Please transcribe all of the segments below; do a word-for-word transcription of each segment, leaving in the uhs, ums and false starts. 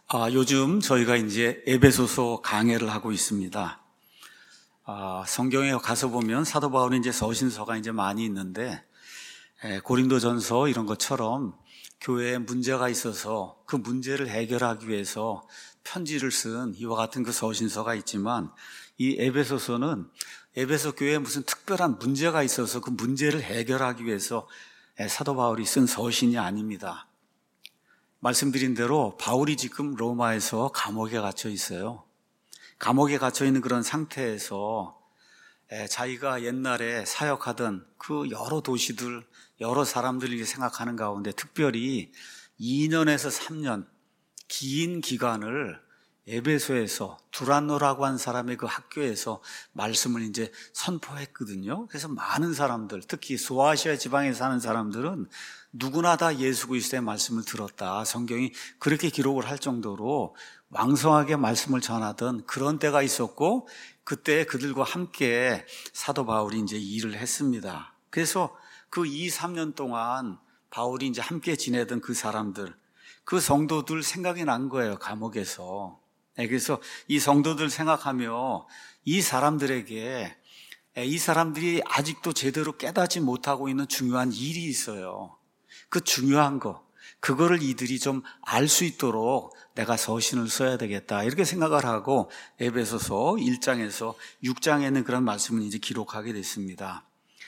아, 요즘 저희가 이제 에베소서 강해를 하고 있습니다. 아, 성경에 가서 보면 사도 바울이 이제 서신서가 이제 많이 있는데, 에, 고린도전서 이런 것처럼 교회에 문제가 있어서 그 문제를 해결하기 위해서 편지를 쓴 이와 같은 그 서신서가 있지만, 이 에베소서는 에베소 교회에 무슨 특별한 문제가 있어서 그 문제를 해결하기 위해서 에, 사도 바울이 쓴 서신이 아닙니다. 말씀드린 대로 바울이 지금 로마에서 감옥에 갇혀 있어요. 감옥에 갇혀 있는 그런 상태에서 자기가 옛날에 사역하던 그 여러 도시들, 여러 사람들이 생각하는 가운데 특별히 이 년에서 삼 년 긴 기간을 에베소에서 두란노라고 한 사람의 그 학교에서 말씀을 이제 선포했거든요. 그래서 많은 사람들, 특히 소아시아 지방에 사는 사람들은 누구나 다 예수 그리스도의 말씀을 들었다. 성경이 그렇게 기록을 할 정도로 왕성하게 말씀을 전하던 그런 때가 있었고, 그때 그들과 함께 사도 바울이 이제 일을 했습니다. 그래서 그 이, 삼 년 동안 바울이 이제 함께 지내던 그 사람들, 그 성도들 생각이 난 거예요, 감옥에서. 그래서 이 성도들 생각하며 이 사람들에게, 이 사람들이 아직도 제대로 깨닫지 못하고 있는 중요한 일이 있어요. 그 중요한 거, 그거를 이들이 좀 알 수 있도록 내가 서신을 써야 되겠다, 이렇게 생각을 하고 에베소서 일 장에서 육 장에 있는 그런 말씀을 이제 기록하게 됐습니다.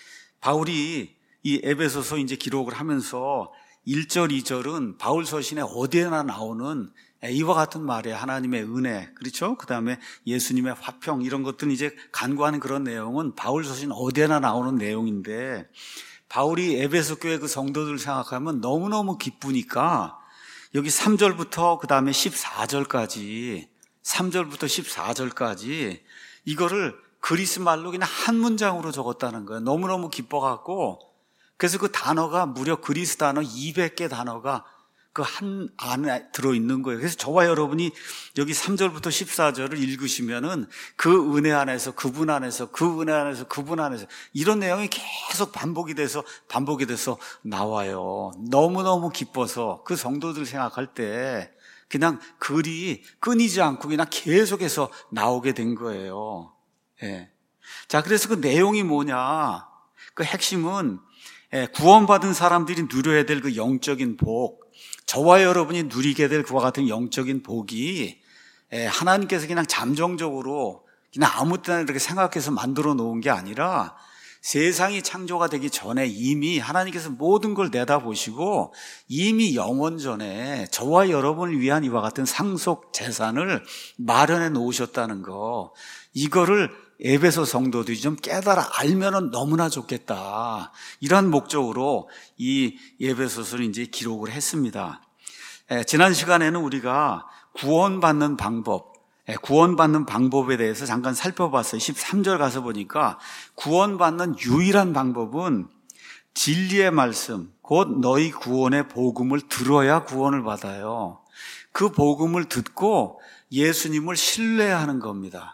바울이 이 에베소서 이제 기록을 하면서 일 절, 이 절은 바울 서신에 어디에나 나오는 이와 같은 말에 하나님의 은혜, 그렇죠? 그 다음에 예수님의 화평, 이런 것들은 이제 간구하는 그런 내용은 바울 서신 어디에나 나오는 내용인데, 바울이 에베소 교회 그 성도들을 생각하면 너무너무 기쁘니까 여기 삼 절부터 그 다음에 십사 절까지, 삼 절부터 십사 절까지 이거를 그리스 말로 그냥 한 문장으로 적었다는 거예요. 너무너무 기뻐갖고, 그래서 그 단어가 무려 그리스 단어 이백 개 단어가 그 한 안에 들어있는 거예요. 그래서 저와 여러분이 여기 삼 절부터 십사 절을 읽으시면은 그 은혜 안에서, 그분 안에서, 그 은혜 안에서, 그분 안에서 이런 내용이 계속 반복이 돼서 반복이 돼서 나와요. 너무너무 기뻐서 그 성도들 생각할 때 그냥 글이 끊이지 않고 그냥 계속해서 나오게 된 거예요. 예. 자, 그래서 그 내용이 뭐냐? 그 핵심은 구원받은 사람들이 누려야 될 그 영적인 복, 저와 여러분이 누리게 될 그와 같은 영적인 복이 하나님께서 그냥 잠정적으로 그냥 아무 때나 이렇게 생각해서 만들어 놓은 게 아니라 세상이 창조가 되기 전에 이미 하나님께서 모든 걸 내다보시고 이미 영원 전에 저와 여러분을 위한 이와 같은 상속 재산을 마련해 놓으셨다는 거, 이거를 에베소 성도들이 좀 깨달아 알면은 너무나 좋겠다, 이런 목적으로 이 에베소서를 이제 기록을 했습니다. 에, 지난 시간에는 우리가 구원받는 방법, 에, 구원받는 방법에 대해서 잠깐 살펴봤어요. 십삼 절 가서 보니까 구원받는 유일한 방법은 진리의 말씀, 곧 너희 구원의 복음을 들어야 구원을 받아요. 그 복음을 듣고 예수님을 신뢰하는 겁니다.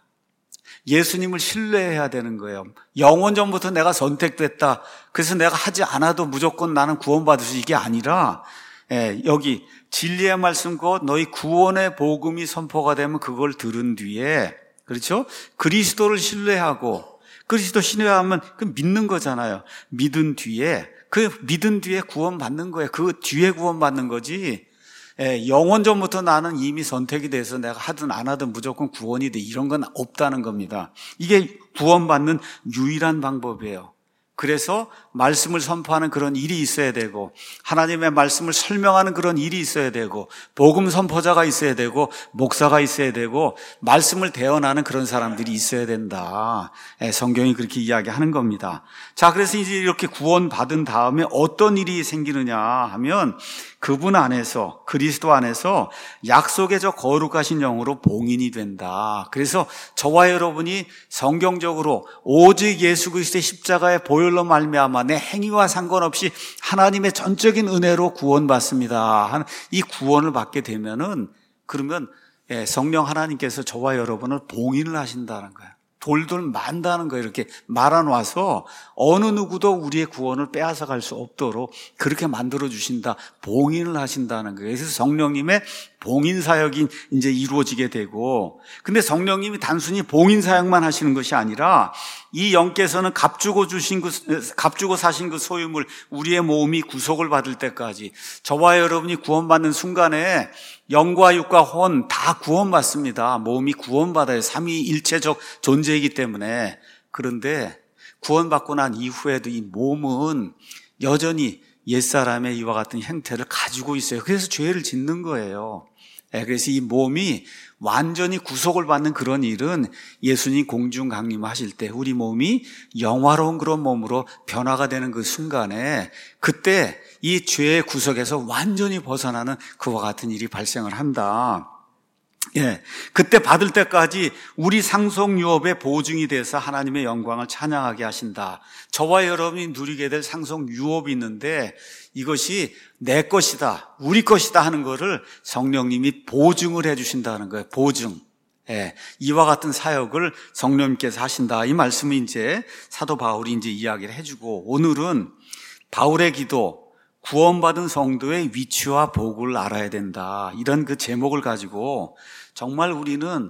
예수님을 신뢰해야 되는 거예요. 영원 전부터 내가 선택됐다, 그래서 내가 하지 않아도 무조건 나는 구원받을 수, 이게 아니라 예, 여기 진리의 말씀 곧 너희 구원의 복음이 선포가 되면 그걸 들은 뒤에, 그렇죠? 그리스도를 신뢰하고, 그리스도 신뢰하면 그 믿는 거잖아요. 믿은 뒤에, 그 믿은 뒤에 구원받는 거예요. 그 뒤에 구원받는 거지, 예, 영원 전부터 나는 이미 선택이 돼서 내가 하든 안 하든 무조건 구원이 돼, 이런 건 없다는 겁니다. 이게 구원받는 유일한 방법이에요. 그래서 말씀을 선포하는 그런 일이 있어야 되고, 하나님의 말씀을 설명하는 그런 일이 있어야 되고, 복음 선포자가 있어야 되고, 목사가 있어야 되고, 말씀을 대언하는 그런 사람들이 있어야 된다. 성경이 그렇게 이야기하는 겁니다. 자, 그래서 이제 이렇게 구원받은 다음에 어떤 일이 생기느냐 하면, 그분 안에서, 그리스도 안에서 약속의 저 거룩하신 영으로 봉인이 된다. 그래서 저와 여러분이 성경적으로 오직 예수 그리스도의 십자가의 보혈로 말미암아 내 행위와 상관없이 하나님의 전적인 은혜로 구원받습니다 하는 이 구원을 받게 되면은, 그러면 성령 하나님께서 저와 여러분을 봉인을 하신다는 거예요. 돌돌 만다는 거예요. 이렇게 말아놔서 어느 누구도 우리의 구원을 빼앗아 갈 수 없도록 그렇게 만들어 주신다. 봉인을 하신다는 거예요. 그래서 성령님의 봉인 사역이 이제 이루어지게 되고, 근데 성령님이 단순히 봉인 사역만 하시는 것이 아니라 이 영께서는 값주고 주신 그, 값주고 사신 그 소유물, 우리의 몸이 구속을 받을 때까지 저와 여러분이 구원받는 순간에 영과 육과 혼 다 구원받습니다. 몸이 구원받아요. 삼위일체적 존재이기 때문에. 그런데 구원받고 난 이후에도 이 몸은 여전히 옛사람의 이와 같은 형태를 가지고 있어요. 그래서 죄를 짓는 거예요. 그래서 이 몸이 완전히 구속을 받는 그런 일은 예수님 공중 강림하실 때 우리 몸이 영화로운 그런 몸으로 변화가 되는 그 순간에, 그때 이 죄의 구속에서 완전히 벗어나는 그와 같은 일이 발생을 한다. 예, 그때 받을 때까지 우리 상속 유업의 보증이 돼서 하나님의 영광을 찬양하게 하신다. 저와 여러분이 누리게 될 상속 유업이 있는데 이것이 내 것이다, 우리 것이다 하는 거를 성령님이 보증을 해 주신다는 거예요. 보증. 예, 이와 같은 사역을 성령님께서 하신다. 이 말씀을 이제 사도 바울이 이제 이야기를 해주고, 오늘은 바울의 기도, 구원받은 성도의 위치와 복을 알아야 된다. 이런 그 제목을 가지고 정말 우리는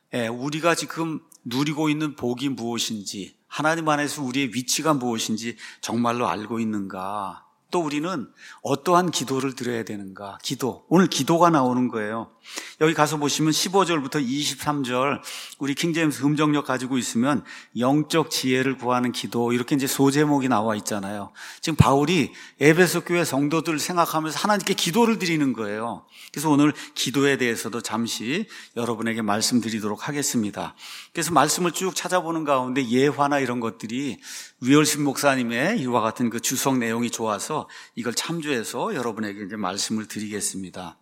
우리가 지금 누리고 있는 복이 무엇인지, 하나님 안에서 우리의 위치가 무엇인지 정말로 알고 있는가? 또 우리는 어떠한 기도를 드려야 되는가? 기도. 오늘 기도가 나오는 거예요. 여기 가서 보시면 십오 절부터 이십삼 절, 우리 킹제임스 음정력 가지고 있으면 영적 지혜를 구하는 기도, 이렇게 이제 소제목이 나와 있잖아요. 지금 바울이 에베소 교회 성도들을 생각하면서 하나님께 기도를 드리는 거예요. 그래서 오늘 기도에 대해서도 잠시 여러분에게 말씀드리도록 하겠습니다. 그래서 말씀을 쭉 찾아보는 가운데 예화나 이런 것들이 위얼신 목사님의 이와 같은 그 주석 내용이 좋아서 이걸 참조해서 여러분에게 이제 말씀을 드리겠습니다.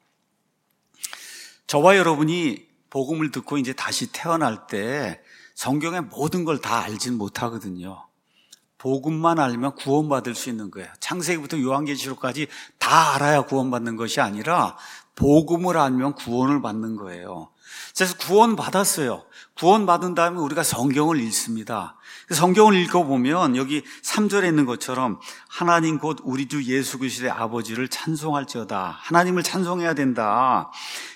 저와 여러분이 복음을 듣고 이제 다시 태어날 때 성경의 모든 걸 다 알진 못하거든요. 복음만 알면 구원받을 수 있는 거예요. 창세기부터 요한계시록까지 다 알아야 구원받는 것이 아니라 복음을 알면 구원을 받는 거예요. 그래서 구원받았어요. 구원받은 다음에 우리가 성경을 읽습니다. 성경을 읽어보면 여기 삼 절에 있는 것처럼 하나님 곧 우리 주 예수 그리스도의 아버지를 찬송할지어다. 하나님을 찬송해야 된다.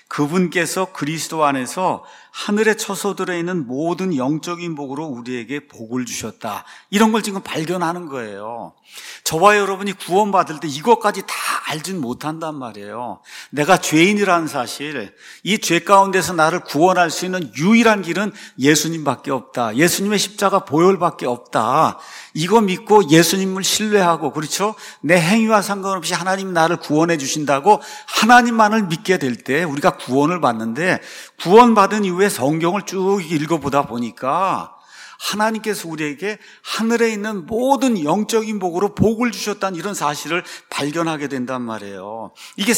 그분께서 그리스도 안에서 하늘의 처소들에 있는 모든 영적인 복으로 우리에게 복을 주셨다. 이런 걸 지금 발견하는 거예요. 저와 여러분이 구원받을 때 이것까지 다 알진 못한단 말이에요. 내가 죄인이라는 사실, 이 죄 가운데서 나를 구원할 수 있는 유일한 길은 예수님밖에 없다. 예수님의 십자가 보혈밖에 없다. 이거 믿고 예수님을 신뢰하고, 그렇죠? 내 행위와 상관없이 하나님이 나를 구원해 주신다고 하나님만을 믿게 될 때 우리가 구원을 받는데, 구원받은 이후에 성경을 쭉 읽어보다 보니까 하나님께서 우리에게 하늘에 있는 모든 영적인 복으로 복을 주셨다는 이런 사실을 발견하게 된단 말이에요. 이게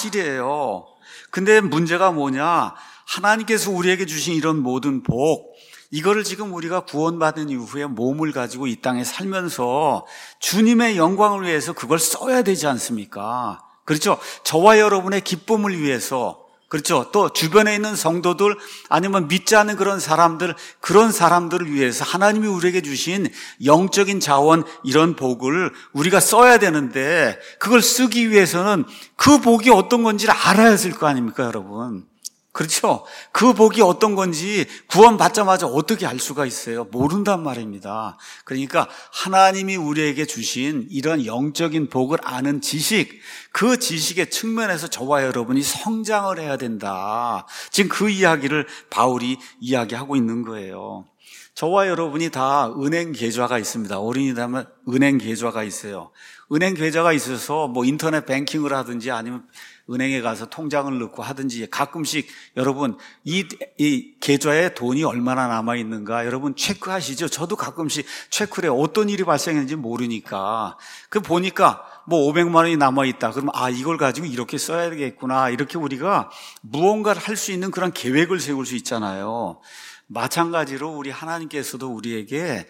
사실이에요. 근데 문제가 뭐냐? 하나님께서 우리에게 주신 이런 모든 복, 이거를 지금 우리가 구원받은 이후에 몸을 가지고 이 땅에 살면서 주님의 영광을 위해서 그걸 써야 되지 않습니까? 그렇죠? 저와 여러분의 기쁨을 위해서, 그렇죠? 또 주변에 있는 성도들, 아니면 믿지 않는 그런 사람들, 그런 사람들을 위해서 하나님이 우리에게 주신 영적인 자원, 이런 복을 우리가 써야 되는데, 그걸 쓰기 위해서는 그 복이 어떤 건지를 알아야 될 거 아닙니까, 여러분? 그렇죠? 그 복이 어떤 건지 구원받자마자 어떻게 알 수가 있어요? 모른단 말입니다. 그러니까 하나님이 우리에게 주신 이런 영적인 복을 아는 지식, 그 지식의 측면에서 저와 여러분이 성장을 해야 된다. 지금 그 이야기를 바울이 이야기하고 있는 거예요. 저와 여러분이 다 은행 계좌가 있습니다. 어린이라면 은행 계좌가 있어요. 은행 계좌가 있어서 뭐 인터넷 뱅킹을 하든지 아니면 은행에 가서 통장을 넣고 하든지 가끔씩 여러분 이, 이 계좌에 돈이 얼마나 남아있는가 여러분 체크하시죠? 저도 가끔씩 체크를 해요. 어떤 일이 발생했는지 모르니까. 그 보니까 뭐 오백만 원이 남아있다. 그러면 아, 이걸 가지고 이렇게 써야 되겠구나. 이렇게 우리가 무언가를 할 수 있는 그런 계획을 세울 수 있잖아요. 마찬가지로 우리 하나님께서도 우리에게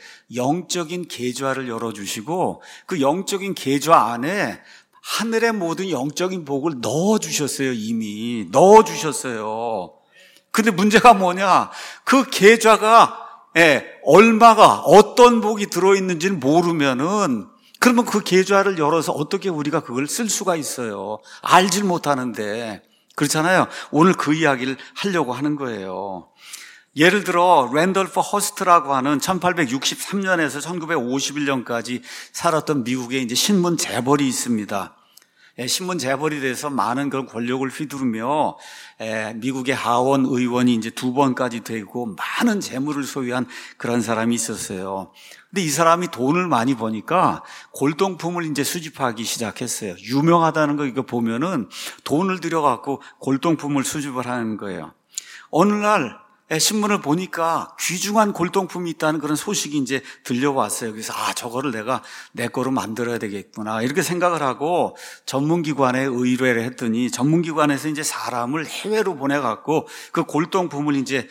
영적인 계좌를 열어주시고 그 영적인 계좌 안에 하늘의 모든 영적인 복을 넣어주셨어요. 이미 넣어주셨어요. 근데 문제가 뭐냐? 그 계좌가 예, 얼마가 어떤 복이 들어있는지를 모르면은 그러면 그 계좌를 열어서 어떻게 우리가 그걸 쓸 수가 있어요. 알질 못하는데. 그렇잖아요. 오늘 그 이야기를 하려고 하는 거예요. 예를 들어 랜돌프 허스트라고 하는 천팔백육십삼 년에서 천구백오십일 년까지 살았던 미국의 이제 신문 재벌이 있습니다. 예, 신문 재벌이 돼서 많은 그런 권력을 휘두르며 예, 미국의 하원 의원이 이제 두 번까지 되고 많은 재물을 소유한 그런 사람이 있었어요. 근데 이 사람이 돈을 많이 버니까 골동품을 이제 수집하기 시작했어요. 유명하다는 거 이거 보면은 돈을 들여갖고 골동품을 수집을 하는 거예요. 어느 날 신문을 보니까 귀중한 골동품이 있다는 그런 소식이 이제 들려왔어요. 그래서 아, 저거를 내가 내 거로 만들어야 되겠구나 이렇게 생각을 하고 전문기관에 의뢰를 했더니 전문기관에서 이제 사람을 해외로 보내갖고 그 골동품을 이제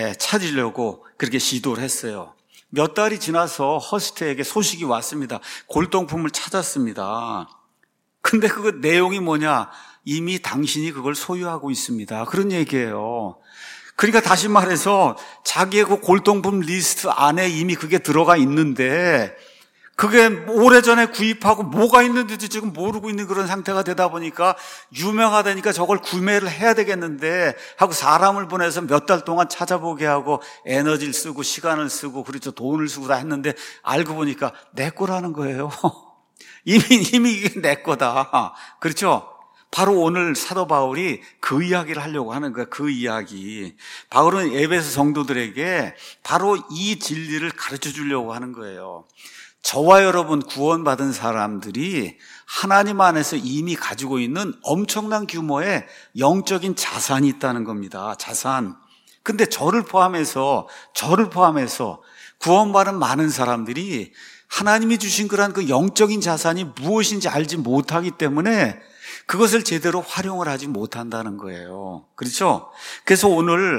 찾으려고 그렇게 시도를 했어요. 몇 달이 지나서 허스트에게 소식이 왔습니다. 골동품을 찾았습니다. 근데 그 내용이 뭐냐? 이미 당신이 그걸 소유하고 있습니다. 그런 얘기예요. 그러니까 다시 말해서 자기의 그 골동품 리스트 안에 이미 그게 들어가 있는데 그게 오래전에 구입하고 뭐가 있는지도 지금 모르고 있는 그런 상태가 되다 보니까 유명하다니까 저걸 구매를 해야 되겠는데 하고 사람을 보내서 몇 달 동안 찾아보게 하고 에너지를 쓰고 시간을 쓰고 그렇죠. 돈을 쓰고 다 했는데 알고 보니까 내 거라는 거예요. 이미 이미 이게 내 거다. 그렇죠? 바로 오늘 사도 바울이 그 이야기를 하려고 하는 거예요. 그 이야기. 바울은 에베소 성도들에게 바로 이 진리를 가르쳐 주려고 하는 거예요. 저와 여러분 구원받은 사람들이 하나님 안에서 이미 가지고 있는 엄청난 규모의 영적인 자산이 있다는 겁니다. 자산. 근데 저를 포함해서 저를 포함해서 구원받은 많은 사람들이 하나님이 주신 그런 그 영적인 자산이 무엇인지 알지 못하기 때문에 그것을 제대로 활용을 하지 못한다는 거예요. 그렇죠? 그래서 오늘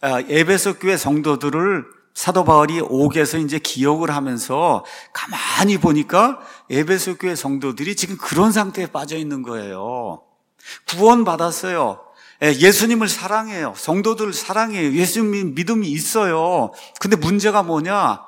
에베소 교회 성도들을 사도 바울이 옥에서 이제 기억을 하면서 가만히 보니까 에베소 교회 성도들이 지금 그런 상태에 빠져 있는 거예요. 구원받았어요. 예수님을 사랑해요. 성도들을 사랑해요. 예수님 믿음이 있어요. 근데 문제가 뭐냐?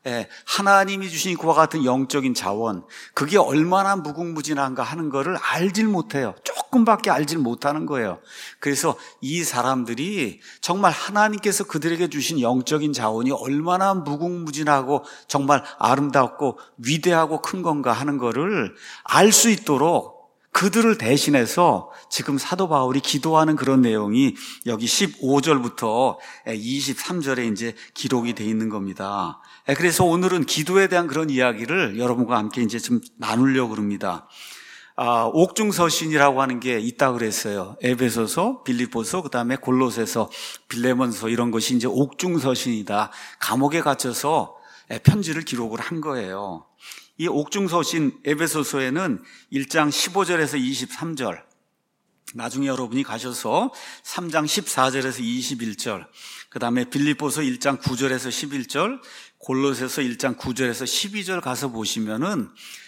하나님이 주신 그와 같은 영적인 자원, 그게 얼마나 무궁무진한가 하는 거를 알질 못해요. 조금밖에 알질 못하는 거예요. 그래서 이 사람들이 정말 하나님께서 그들에게 주신 영적인 자원이 얼마나 무궁무진하고 정말 아름답고 위대하고 큰 건가 하는 거를 알 수 있도록 그들을 대신해서 지금 사도 바울이 기도하는 그런 내용이 여기 십오 절부터 이십삼 절에 이제 기록이 되어 있는 겁니다. 그래서 오늘은 기도에 대한 그런 이야기를 여러분과 함께 이제 좀 나누려고 합니다. 아, 옥중서신이라고 하는 게 있다 그랬어요. 에베소서, 빌립보서, 그 다음에 골로새서, 빌레몬서 이런 것이 이제 옥중서신이다. 감옥에 갇혀서 편지를 기록을 한 거예요. 이 옥중서신 에베소서에는 일 장 십오 절에서 이십삼 절, 나중에 여러분이 가셔서 삼 장 십사 절에서 이십일 절, 그 다음에 빌립보서 일 장 구 절에서 십일 절, 골로새서 일 장 구 절에서 십이 절 가서 보시면은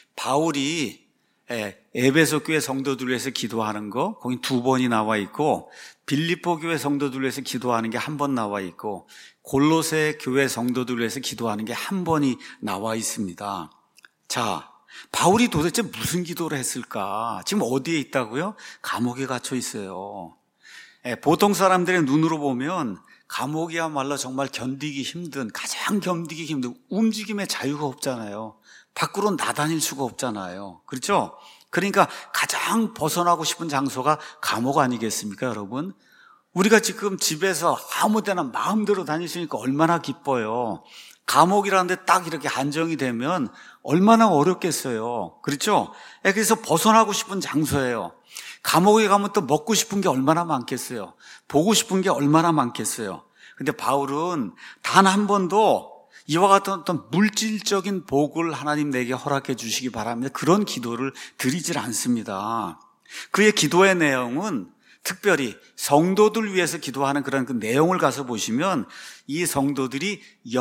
바울이 에베소 교회 성도들 위해서 기도하는 거 거기 두 번이 나와 있고, 빌립보 교회 성도들 위해서 기도하는 게 한 번 나와 있고, 골로새 교회 성도들 위해서 기도하는 게 한 번이 나와 있습니다. 자, 바울이 도대체 무슨 기도를 했을까? 지금 어디에 있다고요? 감옥에 갇혀 있어요. 보통 사람들의 눈으로 보면 감옥이야말로 정말 견디기 힘든, 가장 견디기 힘든, 움직임의 자유가 없잖아요. 밖으로 나다닐 수가 없잖아요. 그렇죠? 그러니까 가장 벗어나고 싶은 장소가 감옥 아니겠습니까, 여러분? 우리가 지금 집에서 아무 데나 마음대로 다닐 수 있으니까 얼마나 기뻐요. 감옥이라는 데 딱 이렇게 한정이 되면 얼마나 어렵겠어요. 그렇죠? 그래서 벗어나고 싶은 장소예요. 감옥에 가면 또 먹고 싶은 게 얼마나 많겠어요. 보고 싶은 게 얼마나 많겠어요. 근데 바울은 단 한 번도 이와 같은 어떤 물질적인 복을 하나님 내게 허락해 주시기 바랍니다, 그런 기도를 드리질 않습니다. 그의 기도의 내용은 특별히 성도들 위해서 기도하는 그런 그 내용을 가서 보시면 이 성도들이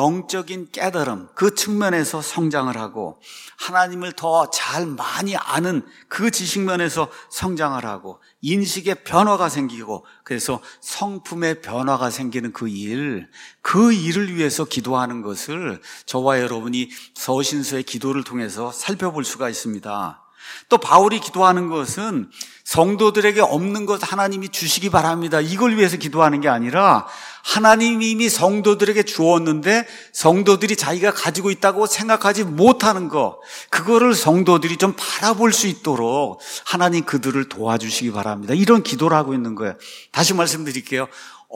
영적인 깨달음, 그 측면에서 성장을 하고 하나님을 더 잘 많이 아는 그 지식면에서 성장을 하고 인식의 변화가 생기고 그래서 성품의 변화가 생기는 그 일, 그 일을 위해서 기도하는 것을 저와 여러분이 서신서의 기도를 통해서 살펴볼 수가 있습니다. 또 바울이 기도하는 것은 성도들에게 없는 것 하나님이 주시기 바랍니다, 이걸 위해서 기도하는 게 아니라 하나님이 이미 성도들에게 주었는데 성도들이 자기가 가지고 있다고 생각하지 못하는 거, 그거를 성도들이 좀 바라볼 수 있도록 하나님 그들을 도와주시기 바랍니다, 이런 기도를 하고 있는 거예요. 다시 말씀드릴게요.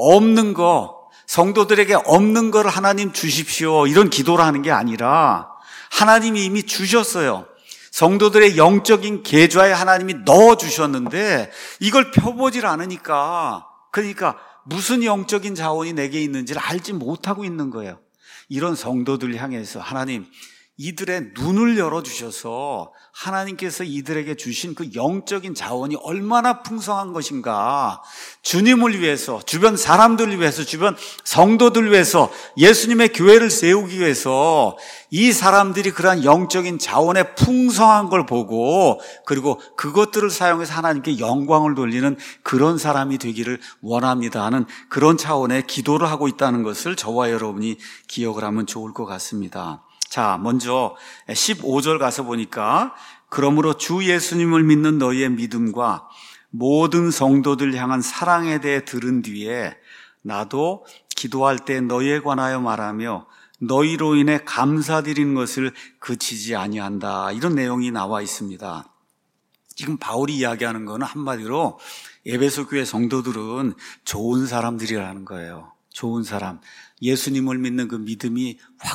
없는 거, 성도들에게 없는 걸 하나님 주십시오, 이런 기도를 하는 게 아니라 하나님이 이미 주셨어요. 성도들의 영적인 계좌에 하나님이 넣어주셨는데 이걸 펴보질 않으니까, 그러니까 무슨 영적인 자원이 내게 있는지를 알지 못하고 있는 거예요. 이런 성도들 향해서 하나님, 이들의 눈을 열어주셔서 하나님께서 이들에게 주신 그 영적인 자원이 얼마나 풍성한 것인가, 주님을 위해서, 주변 사람들을 위해서, 주변 성도들 위해서, 예수님의 교회를 세우기 위해서 이 사람들이 그러한 영적인 자원의 풍성한 걸 보고 그리고 그것들을 사용해서 하나님께 영광을 돌리는 그런 사람이 되기를 원합니다 하는 그런 차원의 기도를 하고 있다는 것을 저와 여러분이 기억을 하면 좋을 것 같습니다. 자, 먼저 십오 절 가서 보니까 그러므로 주 예수님을 믿는 너희의 믿음과 모든 성도들 향한 사랑에 대해 들은 뒤에 나도 기도할 때 너희에 관하여 말하며 너희로 인해 감사드리는 것을 그치지 아니한다, 이런 내용이 나와 있습니다. 지금 바울이 이야기하는 거는 한마디로 에베소 교회 성도들은 좋은 사람들이라는 거예요. 좋은 사람, 예수님을 믿는 그 믿음이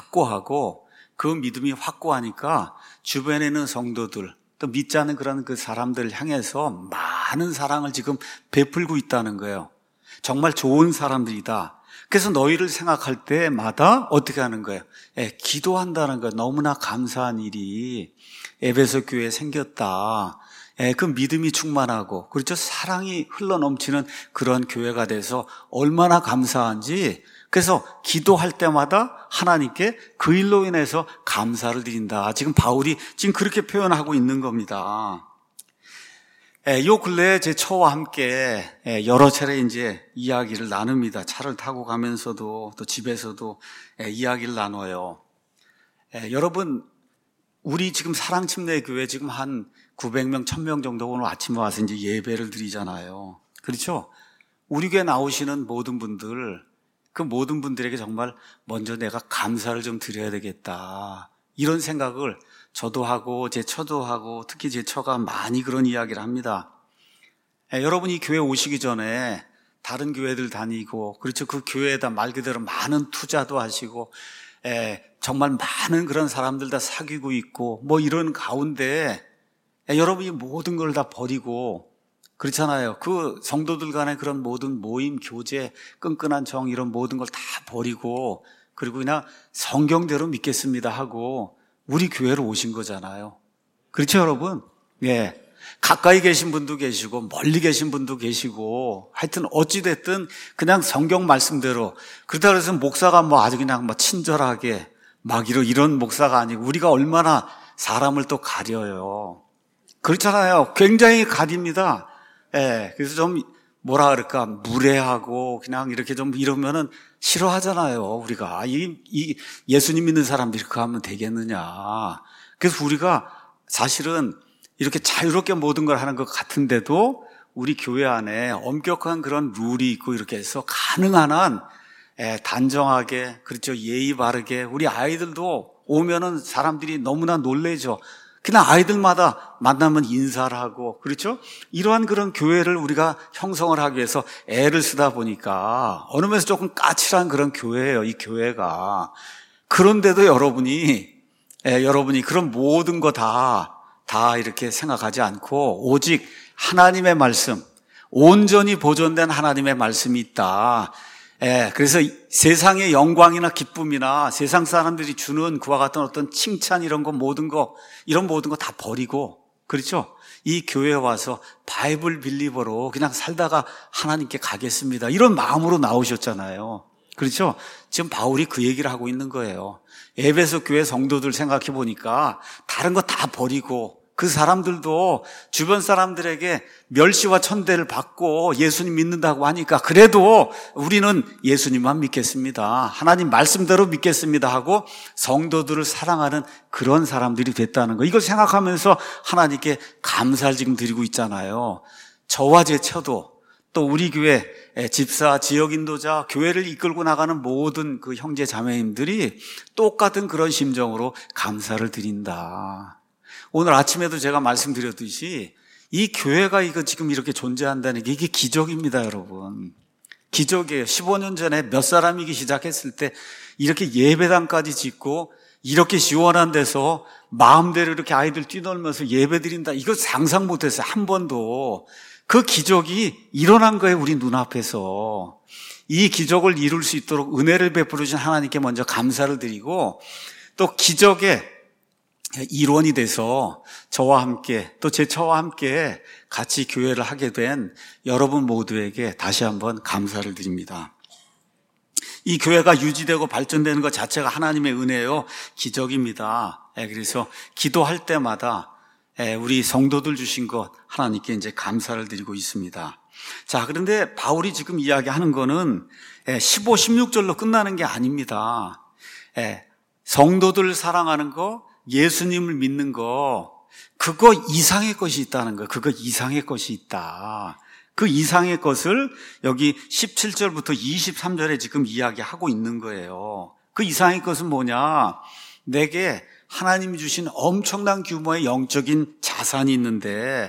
확고하고 그 믿음이 확고하니까 주변에 있는 성도들, 또 믿지 않는 그런 그 사람들을 향해서 많은 사랑을 지금 베풀고 있다는 거예요. 정말 좋은 사람들이다. 그래서 너희를 생각할 때마다 어떻게 하는 거예요? 예, 기도한다는 거예요. 너무나 감사한 일이 에베소 교회에 생겼다. 예, 그 믿음이 충만하고, 그렇죠, 사랑이 흘러넘치는 그런 교회가 돼서 얼마나 감사한지, 그래서 기도할 때마다 하나님께 그 일로 인해서 감사를 드린다. 지금 바울이 지금 그렇게 표현하고 있는 겁니다. 예, 요 근래에 제 처와 함께 여러 차례 이제 이야기를 나눕니다. 차를 타고 가면서도 또 집에서도 이야기를 나눠요. 예, 여러분, 우리 지금 사랑침례교회 지금 한 구백 명, 천 명 정도 오늘 아침에 와서 이제 예배를 드리잖아요. 그렇죠? 우리 교회 나오시는 모든 분들, 그 모든 분들에게 정말 먼저 내가 감사를 좀 드려야 되겠다, 이런 생각을 저도 하고 제 처도 하고 특히 제 처가 많이 그런 이야기를 합니다. 예, 여러분이 교회 오시기 전에 다른 교회들 다니고, 그렇죠, 그 교회에다 말 그대로 많은 투자도 하시고, 예, 정말 많은 그런 사람들 다 사귀고 있고 뭐 이런 가운데 예, 여러분이 모든 걸 다 버리고, 그렇잖아요. 그 성도들 간의 그런 모든 모임, 교제, 끈끈한 정, 이런 모든 걸 다 버리고 그리고 그냥 성경대로 믿겠습니다 하고 우리 교회로 오신 거잖아요. 그렇죠, 여러분? 예. 가까이 계신 분도 계시고 멀리 계신 분도 계시고 하여튼 어찌됐든 그냥 성경 말씀대로, 그렇다고 해서 목사가 뭐 아주 그냥 뭐 친절하게 막 이런, 이런 목사가 아니고 우리가 얼마나 사람을 또 가려요. 그렇잖아요. 굉장히 가립니다. 예, 그래서 좀 뭐라 그럴까, 무례하고 그냥 이렇게 좀 이러면은 싫어하잖아요. 우리가 이, 이 예수님 믿는 사람들이 그렇게 하면 되겠느냐. 그래서 우리가 사실은 이렇게 자유롭게 모든 걸 하는 것 같은데도 우리 교회 안에 엄격한 그런 룰이 있고 이렇게 해서 가능한 한 예, 단정하게, 그렇죠, 예의 바르게, 우리 아이들도 오면은 사람들이 너무나 놀래죠. 그냥 아이들마다 만나면 인사를 하고, 그렇죠? 이러한 그런 교회를 우리가 형성을 하기 위해서 애를 쓰다 보니까 어느 면에서 조금 까칠한 그런 교회예요, 이 교회가. 그런데도 여러분이, 예, 여러분이 그런 모든 거 다, 다 이렇게 생각하지 않고 오직 하나님의 말씀, 온전히 보존된 하나님의 말씀이 있다. 예, 그래서 세상의 영광이나 기쁨이나 세상 사람들이 주는 그와 같은 어떤 칭찬 이런 거 모든 거, 이런 모든 거 다 버리고, 그렇죠? 이 교회에 와서 바이블 빌리버로 그냥 살다가 하나님께 가겠습니다. 이런 마음으로 나오셨잖아요. 그렇죠? 지금 바울이 그 얘기를 하고 있는 거예요. 에베소 교회 성도들 생각해 보니까 다른 거 다 버리고 그 사람들도 주변 사람들에게 멸시와 천대를 받고 예수님 믿는다고 하니까 그래도 우리는 예수님만 믿겠습니다. 하나님 말씀대로 믿겠습니다 하고 성도들을 사랑하는 그런 사람들이 됐다는 거. 이걸 생각하면서 하나님께 감사를 지금 드리고 있잖아요. 저와 제 처도 또 우리 교회 집사, 지역 인도자, 교회를 이끌고 나가는 모든 그 형제 자매님들이 똑같은 그런 심정으로 감사를 드린다. 오늘 아침에도 제가 말씀드렸듯이 이 교회가 이거 지금 이렇게 존재한다는 게 이게 기적입니다, 여러분. 기적이에요. 십오 년 전에 몇 사람이기 시작했을 때 이렇게 예배당까지 짓고 이렇게 시원한 데서 마음대로 이렇게 아이들 뛰놀면서 예배 드린다. 이거 상상 못했어요. 한 번도. 그 기적이 일어난 거예요, 우리 눈앞에서. 이 기적을 이룰 수 있도록 은혜를 베풀어 주신 하나님께 먼저 감사를 드리고 또 기적의 일원이 돼서 저와 함께 또 제 처와 함께 같이 교회를 하게 된 여러분 모두에게 다시 한번 감사를 드립니다. 이 교회가 유지되고 발전되는 것 자체가 하나님의 은혜요, 기적입니다. 그래서 기도할 때마다 우리 성도들 주신 것 하나님께 이제 감사를 드리고 있습니다. 자, 그런데 바울이 지금 이야기하는 거는 십오, 십육 절로 끝나는 게 아닙니다. 성도들을 사랑하는 거, 예수님을 믿는 거, 그거 이상의 것이 있다는 거, 그거 이상의 것이 있다. 그 이상의 것을 여기 십칠 절부터 이십삼 절에 지금 이야기하고 있는 거예요. 그 이상의 것은 뭐냐? 내게 하나님이 주신 엄청난 규모의 영적인 자산이 있는데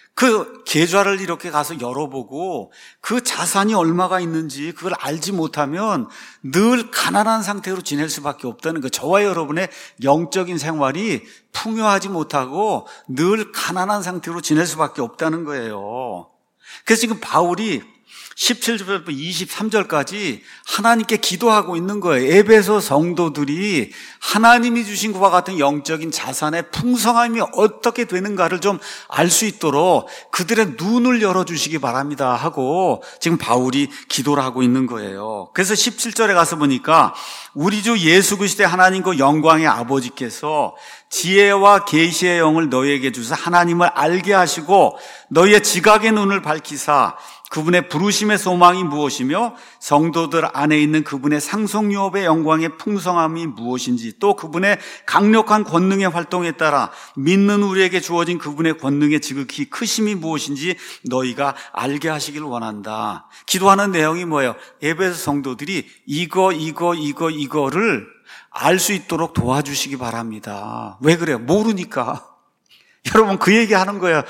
그 계좌를 이렇게 가서 열어보고 그 자산이 얼마가 있는지 그걸 알지 못하면 늘 가난한 상태로 지낼 수밖에 없다는 거. 저와 여러분의 영적인 생활이 풍요하지 못하고 늘 가난한 상태로 지낼 수밖에 없다는 거예요. 그래서 지금 바울이 십칠 절부터 이십삼 절까지 하나님께 기도하고 있는 거예요. 에베소 성도들이 하나님이 주신 것과 같은 영적인 자산의 풍성함이 어떻게 되는가를 좀 알 수 있도록 그들의 눈을 열어주시기 바랍니다 하고 지금 바울이 기도를 하고 있는 거예요. 그래서 십칠 절에 가서 보니까 우리 주 예수 그리스도의 하나님과 영광의 아버지께서 지혜와 계시의 영을 너희에게 주사 하나님을 알게 하시고 너희의 지각의 눈을 밝히사 그분의 부르심의 소망이 무엇이며 성도들 안에 있는 그분의 상속유업의 영광의 풍성함이 무엇인지 또 그분의 강력한 권능의 활동에 따라 믿는 우리에게 주어진 그분의 권능의 지극히 크심이 무엇인지 너희가 알게 하시길 원한다. 기도하는 내용이 뭐예요? 에베소 성도들이 이거 이거 이거 이거를 알 수 있도록 도와주시기 바랍니다. 왜 그래요? 모르니까. 여러분 그 얘기하는 거예요.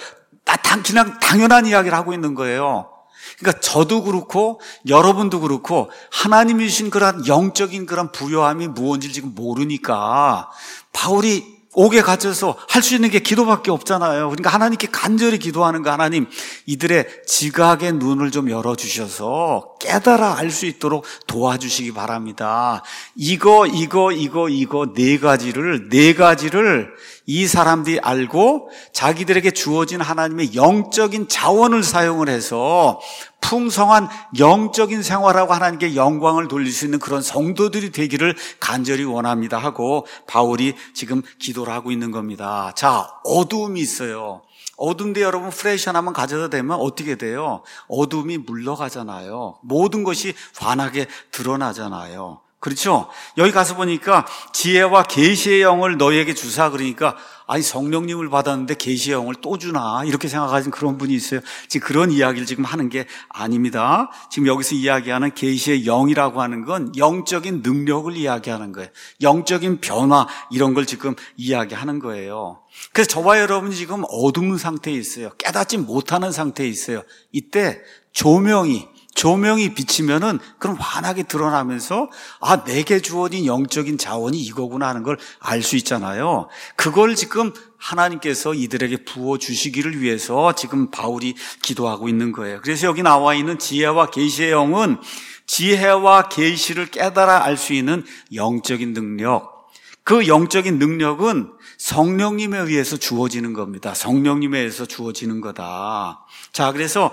그냥 당연한 이야기를 하고 있는 거예요. 그러니까 저도 그렇고 여러분도 그렇고 하나님이 주신 그런 영적인 그런 부요함이 무엇인지 지금 모르니까 바울이 옥에 갇혀서 할 수 있는 게 기도밖에 없잖아요. 그러니까 하나님께 간절히 기도하는 거, 하나님 이들의 지각의 눈을 좀 열어주셔서 깨달아 알 수 있도록 도와주시기 바랍니다. 이거 이거 이거 이거 네 가지를 네 가지를 이 사람들이 알고 자기들에게 주어진 하나님의 영적인 자원을 사용을 해서 풍성한 영적인 생활하고 하나님께 영광을 돌릴 수 있는 그런 성도들이 되기를 간절히 원합니다 하고 바울이 지금 기도를 하고 있는 겁니다. 자, 어두움이 있어요. 어두운데 여러분 플래시 하나만 가져다 대면 어떻게 돼요? 어두움이 물러가잖아요. 모든 것이 환하게 드러나잖아요. 그렇죠? 여기 가서 보니까 지혜와 계시의 영을 너희에게 주사 그러니까 아니 성령님을 받았는데 계시의 영을 또 주나 이렇게 생각하시는 그런 분이 있어요. 지금 그런 이야기를 지금 하는 게 아닙니다. 지금 여기서 이야기하는 계시의 영이라고 하는 건 영적인 능력을 이야기하는 거예요. 영적인 변화 이런 걸 지금 이야기하는 거예요. 그래서 저와 여러분이 지금 어두운 상태에 있어요. 깨닫지 못하는 상태에 있어요. 이때 조명이 조명이 비치면은 그럼 환하게 드러나면서 아, 내게 주어진 영적인 자원이 이거구나 하는 걸 알 수 있잖아요. 그걸 지금 하나님께서 이들에게 부어주시기를 위해서 지금 바울이 기도하고 있는 거예요. 그래서 여기 나와 있는 지혜와 계시의 영은 지혜와 계시를 깨달아 알 수 있는 영적인 능력, 그 영적인 능력은 성령님에 의해서 주어지는 겁니다. 성령님에 의해서 주어지는 거다. 자, 그래서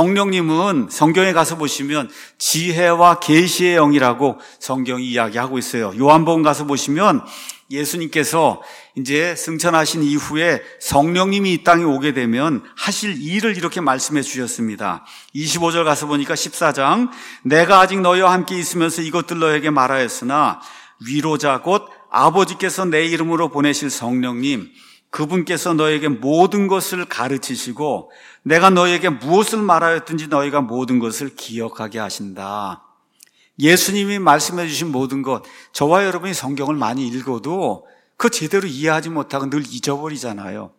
성령님은 성경에 가서 보시면 지혜와 계시의 영이라고 성경이 이야기하고 있어요. 요한복음 가서 보시면 예수님께서 이제 승천하신 이후에 성령님이 이 땅에 오게 되면 하실 일을 이렇게 말씀해 주셨습니다. 이십오 절 가서 보니까 십사 장, 내가 아직 너희와 함께 있으면서 이것들 너에게 말하였으나 위로자 곧 아버지께서 내 이름으로 보내실 성령님, 그분께서 너에게 모든 것을 가르치시고 내가 너에게 무엇을 말하였든지 너희가 모든 것을 기억하게 하신다. 예수님이 말씀해 주신 모든 것, 저와 여러분이 성경을 많이 읽어도 그 제대로 이해하지 못하고 늘 잊어버리잖아요.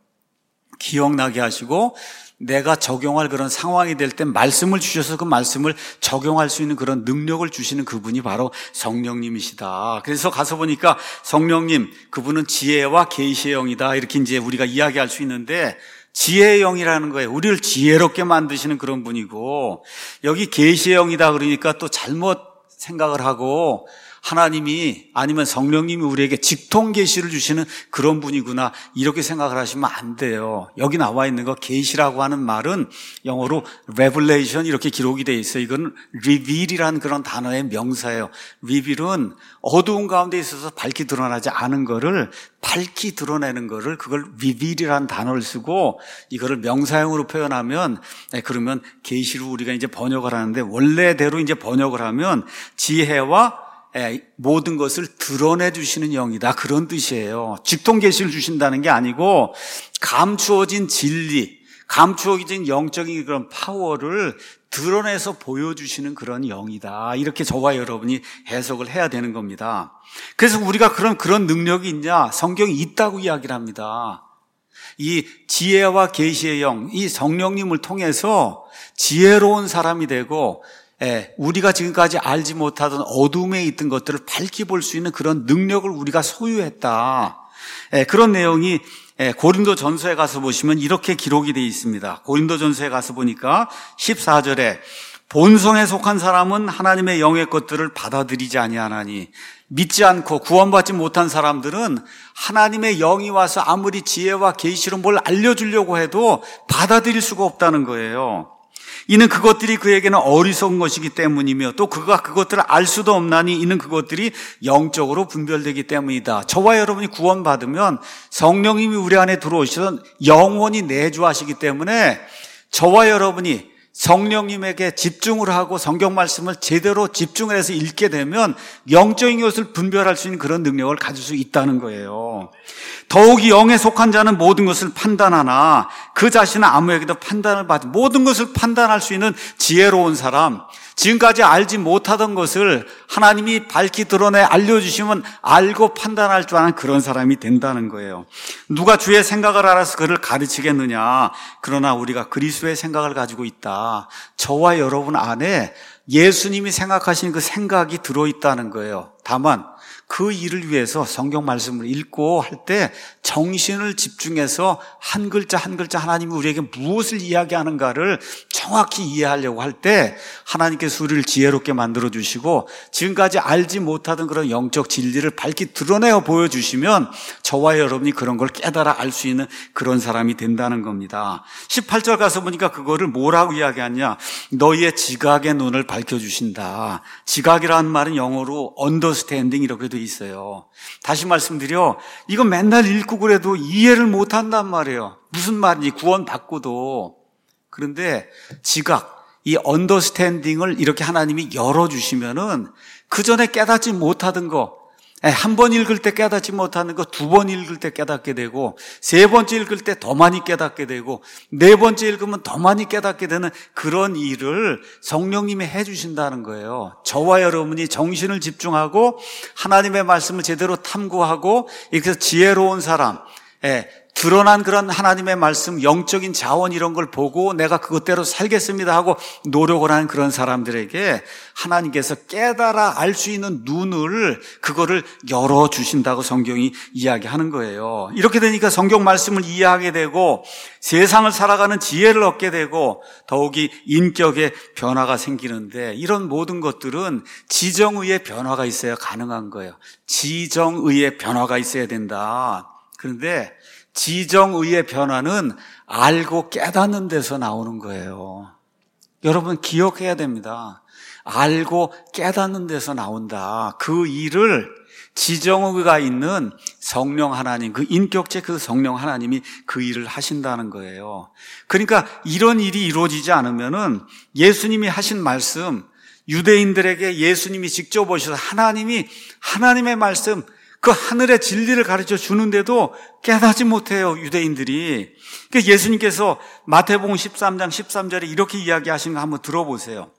기억나게 하시고 내가 적용할 그런 상황이 될 때 말씀을 주셔서 그 말씀을 적용할 수 있는 그런 능력을 주시는 그분이 바로 성령님이시다. 그래서 가서 보니까 성령님, 그분은 지혜와 계시의 영이다. 이렇게 이제 우리가 이야기할 수 있는데 지혜의 영이라는 거예요. 우리를 지혜롭게 만드시는 그런 분이고, 여기 계시의 영이다 그러니까 또 잘못 생각을 하고 하나님이 아니면 성령님이 우리에게 직통 계시를 주시는 그런 분이구나 이렇게 생각을 하시면 안 돼요. 여기 나와 있는 거 계시라고 하는 말은 영어로 revelation 이렇게 기록이 돼 있어요. 이건 reveal이라는 그런 단어의 명사예요. reveal은 어두운 가운데 있어서 밝히 드러나지 않은 거를 밝히 드러내는 거를 그걸 reveal이라는 단어를 쓰고 이거를 명사형으로 표현하면 네, 그러면 계시로 우리가 이제 번역을 하는데 원래대로 이제 번역을 하면 지혜와 모든 것을 드러내 주시는 영이다. 그런 뜻이에요. 직통 계시를 주신다는 게 아니고 감추어진 진리, 감추어진 영적인 그런 파워를 드러내서 보여주시는 그런 영이다. 이렇게 저와 여러분이 해석을 해야 되는 겁니다. 그래서 우리가 그런 그런 능력이 있냐? 성경이 있다고 이야기를 합니다. 이 지혜와 계시의 영, 이 성령님을 통해서 지혜로운 사람이 되고 예, 우리가 지금까지 알지 못하던 어둠에 있던 것들을 밝히 볼 수 있는 그런 능력을 우리가 소유했다. 예, 그런 내용이 예, 고린도 전서에 가서 보시면 이렇게 기록이 되어 있습니다. 고린도 전서에 가서 보니까 십사 절에 본성에 속한 사람은 하나님의 영의 것들을 받아들이지 아니하나니 믿지 않고 구원받지 못한 사람들은 하나님의 영이 와서 아무리 지혜와 계시로 뭘 알려주려고 해도 받아들일 수가 없다는 거예요. 이는 그것들이 그에게는 어리석은 것이기 때문이며 또 그가 그것들을 알 수도 없나니 이는 그것들이 영적으로 분별되기 때문이다. 저와 여러분이 구원받으면 성령님이 우리 안에 들어오시던 영원히 내주하시기 때문에 저와 여러분이 성령님에게 집중을 하고 성경 말씀을 제대로 집중을 해서 읽게 되면 영적인 것을 분별할 수 있는 그런 능력을 가질 수 있다는 거예요. 더욱이 영에 속한 자는 모든 것을 판단하나 그 자신은 아무에게도 판단을 받지 모든 것을 판단할 수 있는 지혜로운 사람, 지금까지 알지 못하던 것을 하나님이 밝히 드러내 알려주시면 알고 판단할 줄 아는 그런 사람이 된다는 거예요. 누가 주의 생각을 알아서 그를 가르치겠느냐. 그러나 우리가 그리스도의 생각을 가지고 있다. 저와 여러분 안에 예수님이 생각하신 그 생각이 들어있다는 거예요. 다만 그 일을 위해서 성경 말씀을 읽고 할 때 정신을 집중해서 한 글자 한 글자 하나님이 우리에게 무엇을 이야기하는가를 정확히 이해하려고 할 때 하나님께서 우리를 지혜롭게 만들어주시고 지금까지 알지 못하던 그런 영적 진리를 밝히 드러내어 보여주시면 저와 여러분이 그런 걸 깨달아 알 수 있는 그런 사람이 된다는 겁니다. 십팔 절 가서 보니까 그거를 뭐라고 이야기하냐. 너희의 지각의 눈을 밝혀주신다. 지각이라는 말은 영어로 understanding 이렇게 돼 있어요. 다시 말씀드려 이거 맨날 읽고 그래도 이해를 못한단 말이에요. 무슨 말인지 구원받고도. 그런데 지각, 이 언더스탠딩을 이렇게 하나님이 열어주시면은 그 전에 깨닫지 못하던 거, 한 번 읽을 때 깨닫지 못하는 거 두 번 읽을 때 깨닫게 되고 세 번째 읽을 때 더 많이 깨닫게 되고 네 번째 읽으면 더 많이 깨닫게 되는 그런 일을 성령님이 해주신다는 거예요. 저와 여러분이 정신을 집중하고 하나님의 말씀을 제대로 탐구하고 이렇게 지혜로운 사람, 드러난 그런 하나님의 말씀, 영적인 자원 이런 걸 보고 내가 그것대로 살겠습니다 하고 노력을 하는 그런 사람들에게 하나님께서 깨달아 알 수 있는 눈을 그거를 열어주신다고 성경이 이야기하는 거예요. 이렇게 되니까 성경 말씀을 이해하게 되고 세상을 살아가는 지혜를 얻게 되고 더욱이 인격의 변화가 생기는데, 이런 모든 것들은 지정의의 변화가 있어야 가능한 거예요. 지정의의 변화가 있어야 된다. 그런데 지정의의 변화는 알고 깨닫는 데서 나오는 거예요. 여러분 기억해야 됩니다. 알고 깨닫는 데서 나온다. 그 일을 지정의가 있는 성령 하나님, 그 인격체 그 성령 하나님이 그 일을 하신다는 거예요. 그러니까 이런 일이 이루어지지 않으면은 예수님이 하신 말씀, 유대인들에게 예수님이 직접 오셔서 하나님이 하나님의 말씀, 그 하늘의 진리를 가르쳐 주는데도 깨닫지 못해요, 유대인들이. 그러니까 예수님께서 마태복음 십삼 장 십삼 절에 이렇게 이야기하신 거 한번 들어보세요.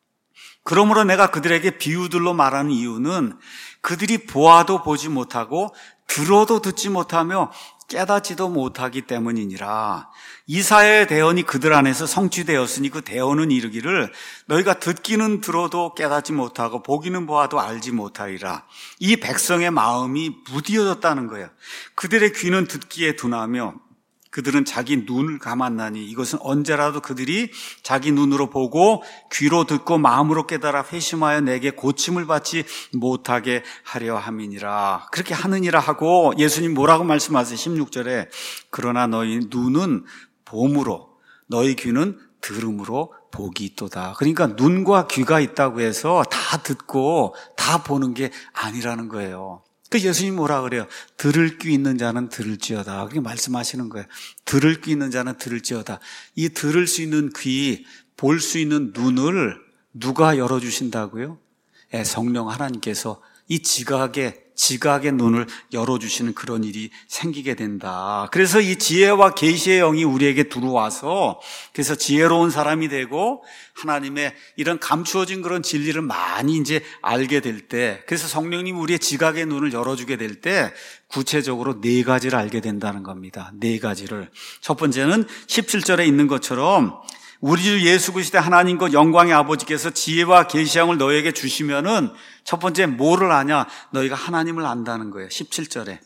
그러므로 내가 그들에게 비유들로 말하는 이유는 그들이 보아도 보지 못하고 들어도 듣지 못하며 깨닫지도 못하기 때문이니라. 이사야의 대언이 그들 안에서 성취되었으니 그 대언은 이르기를 너희가 듣기는 들어도 깨닫지 못하고 보기는 보아도 알지 못하리라. 이 백성의 마음이 무디어졌다는 거예요. 그들의 귀는 듣기에 둔하며 그들은 자기 눈을 감았나니 이것은 언제라도 그들이 자기 눈으로 보고 귀로 듣고 마음으로 깨달아 회심하여 내게 고침을 받지 못하게 하려 함이니라. 그렇게 하느니라 하고 예수님 뭐라고 말씀하세요? 십육 절에 그러나 너희 눈은 봄으로 너희 귀는 들음으로 복이 있도다. 그러니까 눈과 귀가 있다고 해서 다 듣고 다 보는 게 아니라는 거예요. 그 예수님 뭐라 그래요? 들을 귀 있는 자는 들을지어다. 그렇게 말씀하시는 거예요. 들을 귀 있는 자는 들을지어다. 이 들을 수 있는 귀, 볼 수 있는 눈을 누가 열어주신다고요? 예, 성령 하나님께서 이 지각의 지각의 눈을 열어주시는 그런 일이 생기게 된다. 그래서 이 지혜와 계시의 영이 우리에게 들어와서 그래서 지혜로운 사람이 되고 하나님의 이런 감추어진 그런 진리를 많이 이제 알게 될 때, 그래서 성령님이 우리의 지각의 눈을 열어주게 될 때 구체적으로 네 가지를 알게 된다는 겁니다. 네 가지를. 첫 번째는 십칠 절에 있는 것처럼 우리 주 예수 그리스도의 하나님과 영광의 아버지께서 지혜와 계시형을 너에게 주시면은 첫 번째 뭐를 아냐? 너희가 하나님을 안다는 거예요. 십칠 절에.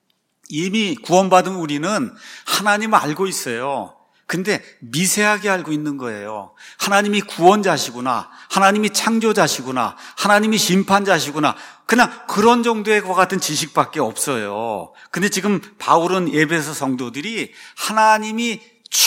이미 구원받은 우리는 하나님을 알고 있어요. 근데 미세하게 알고 있는 거예요. 하나님이 구원자시구나, 하나님이 창조자시구나, 하나님이 심판자시구나, 그냥 그런 정도의 것 같은 지식밖에 없어요. 근데 지금 바울은 에베소 성도들이 하나님이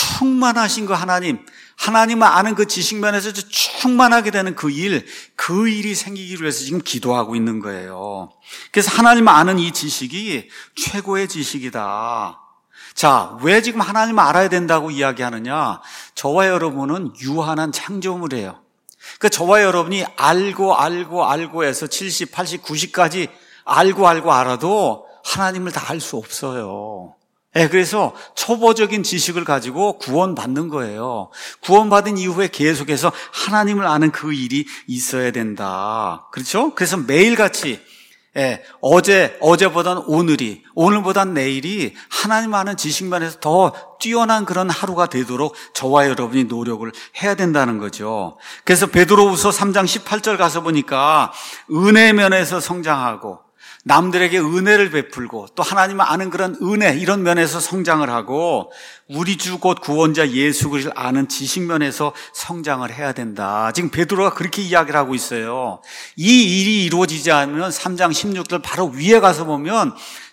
충만하신 그 하나님, 하나님을 아는 그 지식면에서 충만하게 되는 그 일, 그 일이 생기기 위해서 지금 기도하고 있는 거예요. 그래서 하나님을 아는 이 지식이 최고의 지식이다. 자, 왜 지금 하나님을 알아야 된다고 이야기하느냐? 저와 여러분은 유한한 창조물이에요. 그러니까 저와 여러분이 알고 알고 알고 해서 칠십, 팔십, 구십까지 알고 알고 알아도 하나님을 다 알 수 없어요. 네, 그래서 초보적인 지식을 가지고 구원받는 거예요. 구원받은 이후에 계속해서 하나님을 아는 그 일이 있어야 된다. 그렇죠? 그래서 매일같이 예, 어제, 어제보단 오늘이, 오늘보단 내일이 하나님 아는 지식면에서 더 뛰어난 그런 하루가 되도록 저와 여러분이 노력을 해야 된다는 거죠. 그래서 베드로후서 삼 장 십팔 절 가서 보니까 은혜 면에서 성장하고 남들에게 은혜를 베풀고 또 하나님을 아는 그런 은혜 이런 면에서 성장을 하고 우리 주 곧 구원자 예수 그리스도를 아는 지식 면에서 성장을 해야 된다. 지금 베드로가 그렇게 이야기를 하고 있어요. 이 일이 이루어지지 않으면 삼 장 십육 절 바로 위에 가서 보면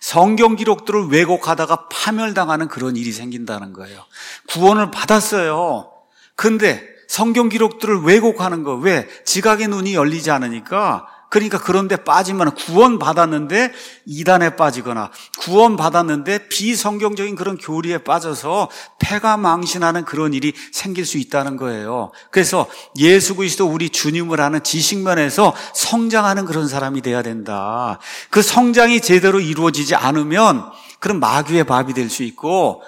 성경 기록들을 왜곡하다가 파멸당하는 그런 일이 생긴다는 거예요. 구원을 받았어요. 근데 성경 기록들을 왜곡하는 거, 왜? 지각의 눈이 열리지 않으니까. 그러니까 그런데 빠지면 구원 받았는데 이단에 빠지거나 구원 받았는데 비성경적인 그런 교리에 빠져서 패가 망신하는 그런 일이 생길 수 있다는 거예요. 그래서 예수 그리스도 우리 주님을 아는 지식면에서 성장하는 그런 사람이 돼야 된다. 그 성장이 제대로 이루어지지 않으면 그럼 마귀의 밥이 될 수 있고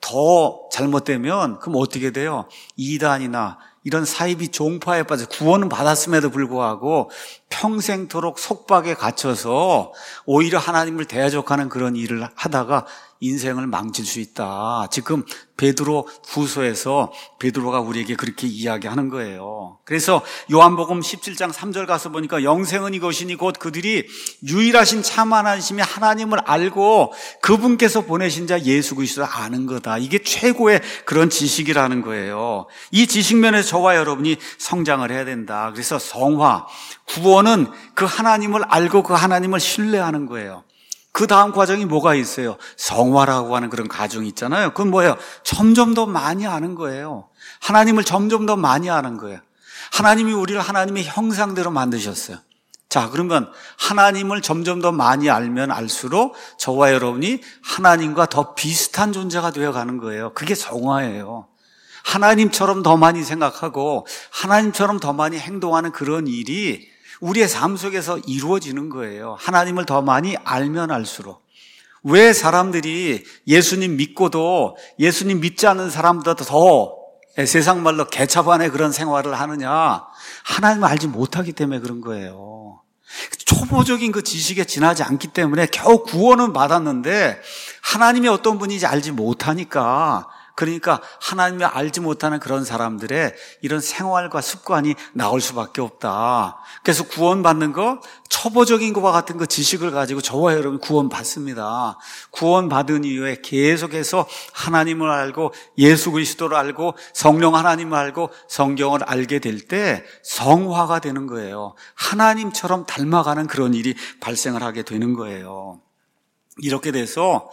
더 잘못되면 그럼 어떻게 돼요? 이단이나 이런 사이비 종파에 빠져 구원은 받았음에도 불구하고 평생토록 속박에 갇혀서 오히려 하나님을 대적하는 그런 일을 하다가 인생을 망칠 수 있다. 지금 베드로 후서에서 베드로가 우리에게 그렇게 이야기하는 거예요. 그래서 요한복음 십칠 장 삼 절 가서 보니까 영생은 이것이니 곧 그들이 유일하신 참 하나님이 하나님을 알고 그분께서 보내신 자 예수 그리스도를 아는 거다. 이게 최고의 그런 지식이라는 거예요. 이 지식면에서 저와 여러분이 성장을 해야 된다. 그래서 성화, 구원은 그 하나님을 알고 그 하나님을 신뢰하는 거예요. 그 다음 과정이 뭐가 있어요? 성화라고 하는 그런 과정이 있잖아요. 그건 뭐예요? 점점 더 많이 아는 거예요. 하나님을 점점 더 많이 아는 거예요. 하나님이 우리를 하나님의 형상대로 만드셨어요. 자, 그러면 하나님을 점점 더 많이 알면 알수록 저와 여러분이 하나님과 더 비슷한 존재가 되어가는 거예요. 그게 성화예요. 하나님처럼 더 많이 생각하고 하나님처럼 더 많이 행동하는 그런 일이 우리의 삶 속에서 이루어지는 거예요. 하나님을 더 많이 알면 알수록. 왜 사람들이 예수님 믿고도 예수님 믿지 않는 사람보다 더 세상 말로 개차반의 그런 생활을 하느냐? 하나님을 알지 못하기 때문에 그런 거예요. 초보적인 그 지식에 지나지 않기 때문에 겨우 구원은 받았는데 하나님이 어떤 분인지 알지 못하니까, 그러니까 하나님을 알지 못하는 그런 사람들의 이런 생활과 습관이 나올 수밖에 없다. 그래서 구원받는 거, 초보적인 것과 같은 그 지식을 가지고 저와 여러분 구원받습니다. 구원받은 이후에 계속해서 하나님을 알고 예수 그리스도를 알고 성령 하나님을 알고 성경을 알게 될 때 성화가 되는 거예요. 하나님처럼 닮아가는 그런 일이 발생을 하게 되는 거예요. 이렇게 돼서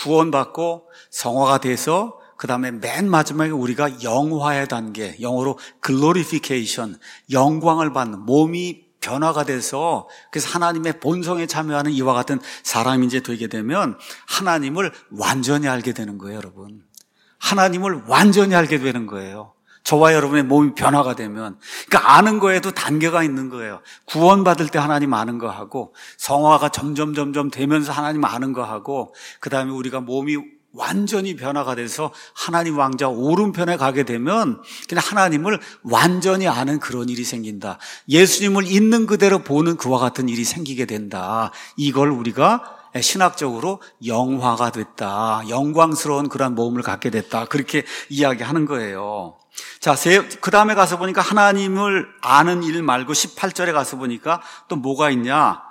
구원받고 성화가 돼서 그 다음에 맨 마지막에 우리가 영화의 단계, 영어로 glorification, 영광을 받는, 몸이 변화가 돼서 그래서 하나님의 본성에 참여하는 이와 같은 사람이 이제 되게 되면 하나님을 완전히 알게 되는 거예요, 여러분. 하나님을 완전히 알게 되는 거예요. 저와 여러분의 몸이 변화가 되면. 그러니까 아는 거에도 단계가 있는 거예요. 구원받을 때 하나님 아는 거 하고, 성화가 점점 점점 되면서 하나님 아는 거 하고, 그 다음에 우리가 몸이 완전히 변화가 돼서 하나님 왕자 오른편에 가게 되면 그냥 하나님을 완전히 아는 그런 일이 생긴다. 예수님을 있는 그대로 보는 그와 같은 일이 생기게 된다. 이걸 우리가 신학적으로 영화가 됐다. 영광스러운 그런 몸을 갖게 됐다. 그렇게 이야기하는 거예요. 자, 그 다음에 가서 보니까 하나님을 아는 일 말고 십팔 절에 가서 보니까 또 뭐가 있냐?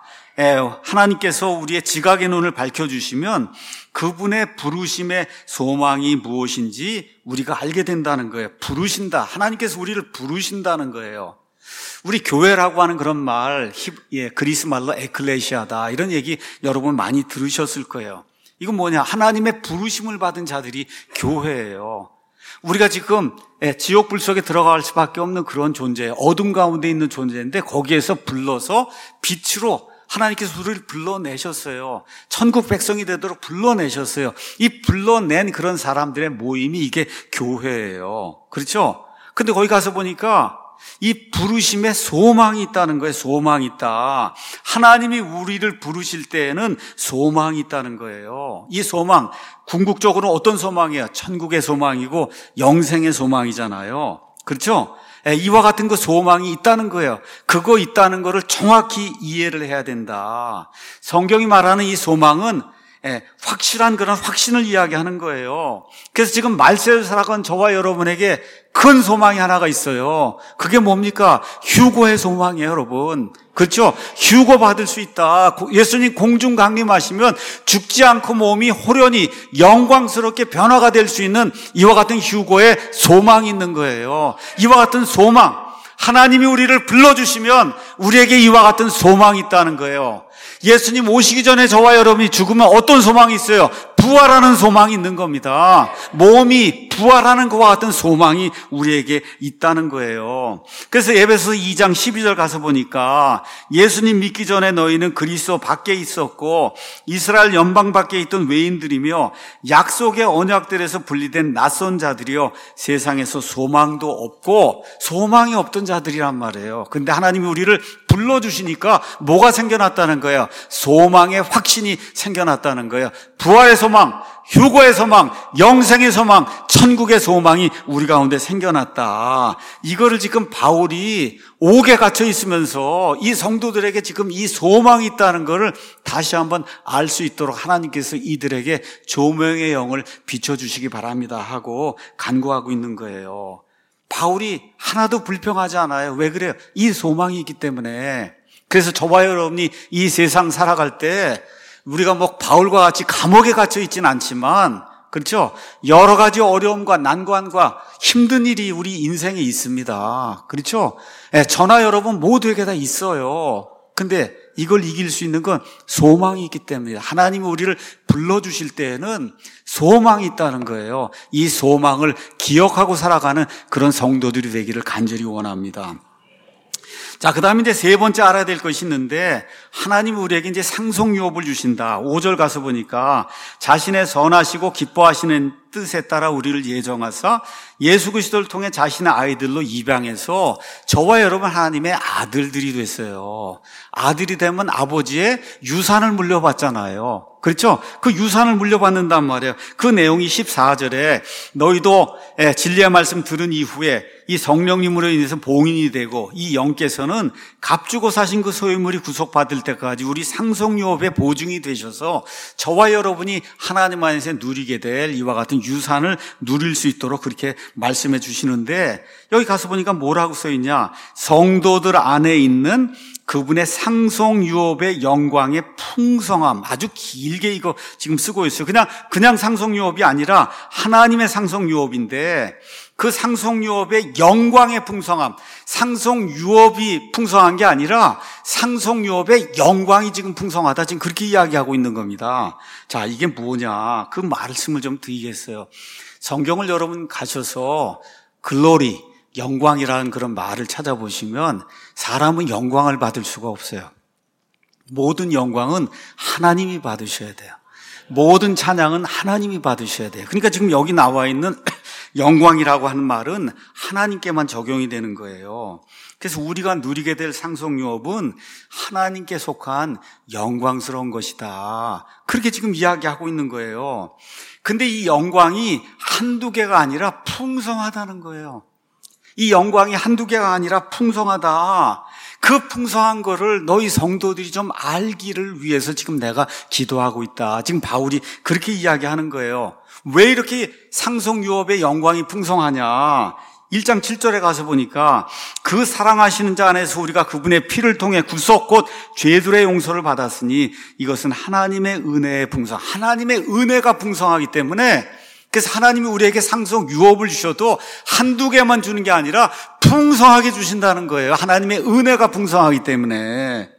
하나님께서 우리의 지각의 눈을 밝혀주시면 그분의 부르심의 소망이 무엇인지 우리가 알게 된다는 거예요. 부르신다. 하나님께서 우리를 부르신다는 거예요. 우리 교회라고 하는 그런 말, 예, 그리스 말로 에클레시아다. 이런 얘기 여러분 많이 들으셨을 거예요. 이건 뭐냐? 하나님의 부르심을 받은 자들이 교회예요. 우리가 지금 지옥불 속에 들어갈 수밖에 없는 그런 존재예요. 어둠 가운데 있는 존재인데 거기에서 불러서 빛으로 하나님께서 우리를 불러내셨어요. 천국 백성이 되도록 불러내셨어요. 이 불러낸 그런 사람들의 모임이 이게 교회예요. 그렇죠? 근데 거기 가서 보니까 이 부르심에 소망이 있다는 거예요. 소망이 있다. 하나님이 우리를 부르실 때에는 소망이 있다는 거예요. 이 소망, 궁극적으로 어떤 소망이에요? 천국의 소망이고 영생의 소망이잖아요. 그렇죠? 이와 같은 그 소망이 있다는 거예요. 그거 있다는 거를 정확히 이해를 해야 된다. 성경이 말하는 이 소망은 확실한 그런 확신을 이야기하는 거예요. 그래서 지금 말세를 살아간 저와 여러분에게 큰 소망이 하나가 있어요. 그게 뭡니까? 휴거의 소망이에요, 여러분. 그렇죠? 휴거 받을 수 있다. 예수님 공중 강림하시면 죽지 않고 몸이 호련히 영광스럽게 변화가 될 수 있는 이와 같은 휴거의 소망이 있는 거예요. 이와 같은 소망, 하나님이 우리를 불러주시면 우리에게 이와 같은 소망이 있다는 거예요. 예수님 오시기 전에 저와 여러분이 죽으면 어떤 소망이 있어요? 부활하는 소망이 있는 겁니다. 몸이 부활하는 것과 같은 소망이 우리에게 있다는 거예요. 그래서 에베소 이 장 십이 절 가서 보니까 예수님 믿기 전에 너희는 그리스도 밖에 있었고 이스라엘 연방 밖에 있던 외인들이며 약속의 언약들에서 분리된 낯선 자들이요 세상에서 소망도 없고 소망이 없던 자들이란 말이에요. 근데 하나님이 우리를 불러주시니까 뭐가 생겨났다는 거예요? 소망의 확신이 생겨났다는 거예요. 부활의 소망, 휴거의 소망, 영생의 소망, 천국의 소망이 우리 가운데 생겨났다. 이거를 지금 바울이 옥에 갇혀 있으면서 이 성도들에게 지금 이 소망이 있다는 것을 다시 한번 알 수 있도록 하나님께서 이들에게 조명의 영을 비춰주시기 바랍니다 하고 간구하고 있는 거예요. 바울이 하나도 불평하지 않아요. 왜 그래요? 이 소망이 있기 때문에. 그래서 저와 여러분이 이 세상 살아갈 때 우리가 뭐 바울과 같이 감옥에 갇혀 있지는 않지만, 그렇죠? 여러 가지 어려움과 난관과 힘든 일이 우리 인생에 있습니다. 그렇죠? 예, 저나 여러분 모두에게 다 있어요. 근데 이걸 이길 수 있는 건 소망이 있기 때문에 하나님이 우리를 불러주실 때에는 소망이 있다는 거예요. 이 소망을 기억하고 살아가는 그런 성도들이 되기를 간절히 원합니다. 자, 그 다음에 이제 세 번째 알아야 될 것이 있는데, 하나님이 우리에게 이제 상속 유업을 주신다. 오 절 가서 보니까, 자신의 선하시고 기뻐하시는 뜻에 따라 우리를 예정하사 예수 그리스도를 통해 자신의 아이들로 입양해서 저와 여러분 하나님의 아들들이 됐어요. 아들이 되면 아버지의 유산을 물려받잖아요. 그렇죠? 그 유산을 물려받는단 말이에요. 그 내용이 십사 절에 너희도 진리의 말씀 들은 이후에 이 성령님으로 인해서 봉인이 되고 이 영께서는 값주고 사신 그 소유물이 구속받을 때까지 우리 상속유업의 보증이 되셔서 저와 여러분이 하나님 안에서 누리게 될 이와 같은 유산을 누릴 수 있도록 그렇게 말씀해 주시는데, 여기 가서 보니까 뭐라고 써 있냐? 성도들 안에 있는 그분의 상속유업의 영광의 풍성함. 아주 길게 이거 지금 쓰고 있어요. 그냥 그냥 상속유업이 아니라 하나님의 상속유업인데, 그 상속유업의 영광의 풍성함, 상속유업이 풍성한 게 아니라 상속유업의 영광이 지금 풍성하다, 지금 그렇게 이야기하고 있는 겁니다. 자, 이게 뭐냐? 그 말씀을 좀 드리겠어요. 성경을 여러분 가셔서 글로리, 영광이라는 그런 말을 찾아보시면 사람은 영광을 받을 수가 없어요. 모든 영광은 하나님이 받으셔야 돼요. 모든 찬양은 하나님이 받으셔야 돼요. 그러니까 지금 여기 나와 있는 영광이라고 하는 말은 하나님께만 적용이 되는 거예요. 그래서 우리가 누리게 될 상속유업은 하나님께 속한 영광스러운 것이다. 그렇게 지금 이야기하고 있는 거예요. 근데 이 영광이 한두 개가 아니라 풍성하다는 거예요. 이 영광이 한두 개가 아니라 풍성하다. 그 풍성한 거를 너희 성도들이 좀 알기를 위해서 지금 내가 기도하고 있다. 지금 바울이 그렇게 이야기하는 거예요. 왜 이렇게 상속유업의 영광이 풍성하냐? 일 장 칠 절에 가서 보니까 그 사랑하시는 자 안에서 우리가 그분의 피를 통해 구속 곧 죄들의 용서를 받았으니 이것은 하나님의 은혜의 풍성, 하나님의 은혜가 풍성하기 때문에, 그래서 하나님이 우리에게 상속 유업을 주셔도 한두 개만 주는 게 아니라 풍성하게 주신다는 거예요. 하나님의 은혜가 풍성하기 때문에.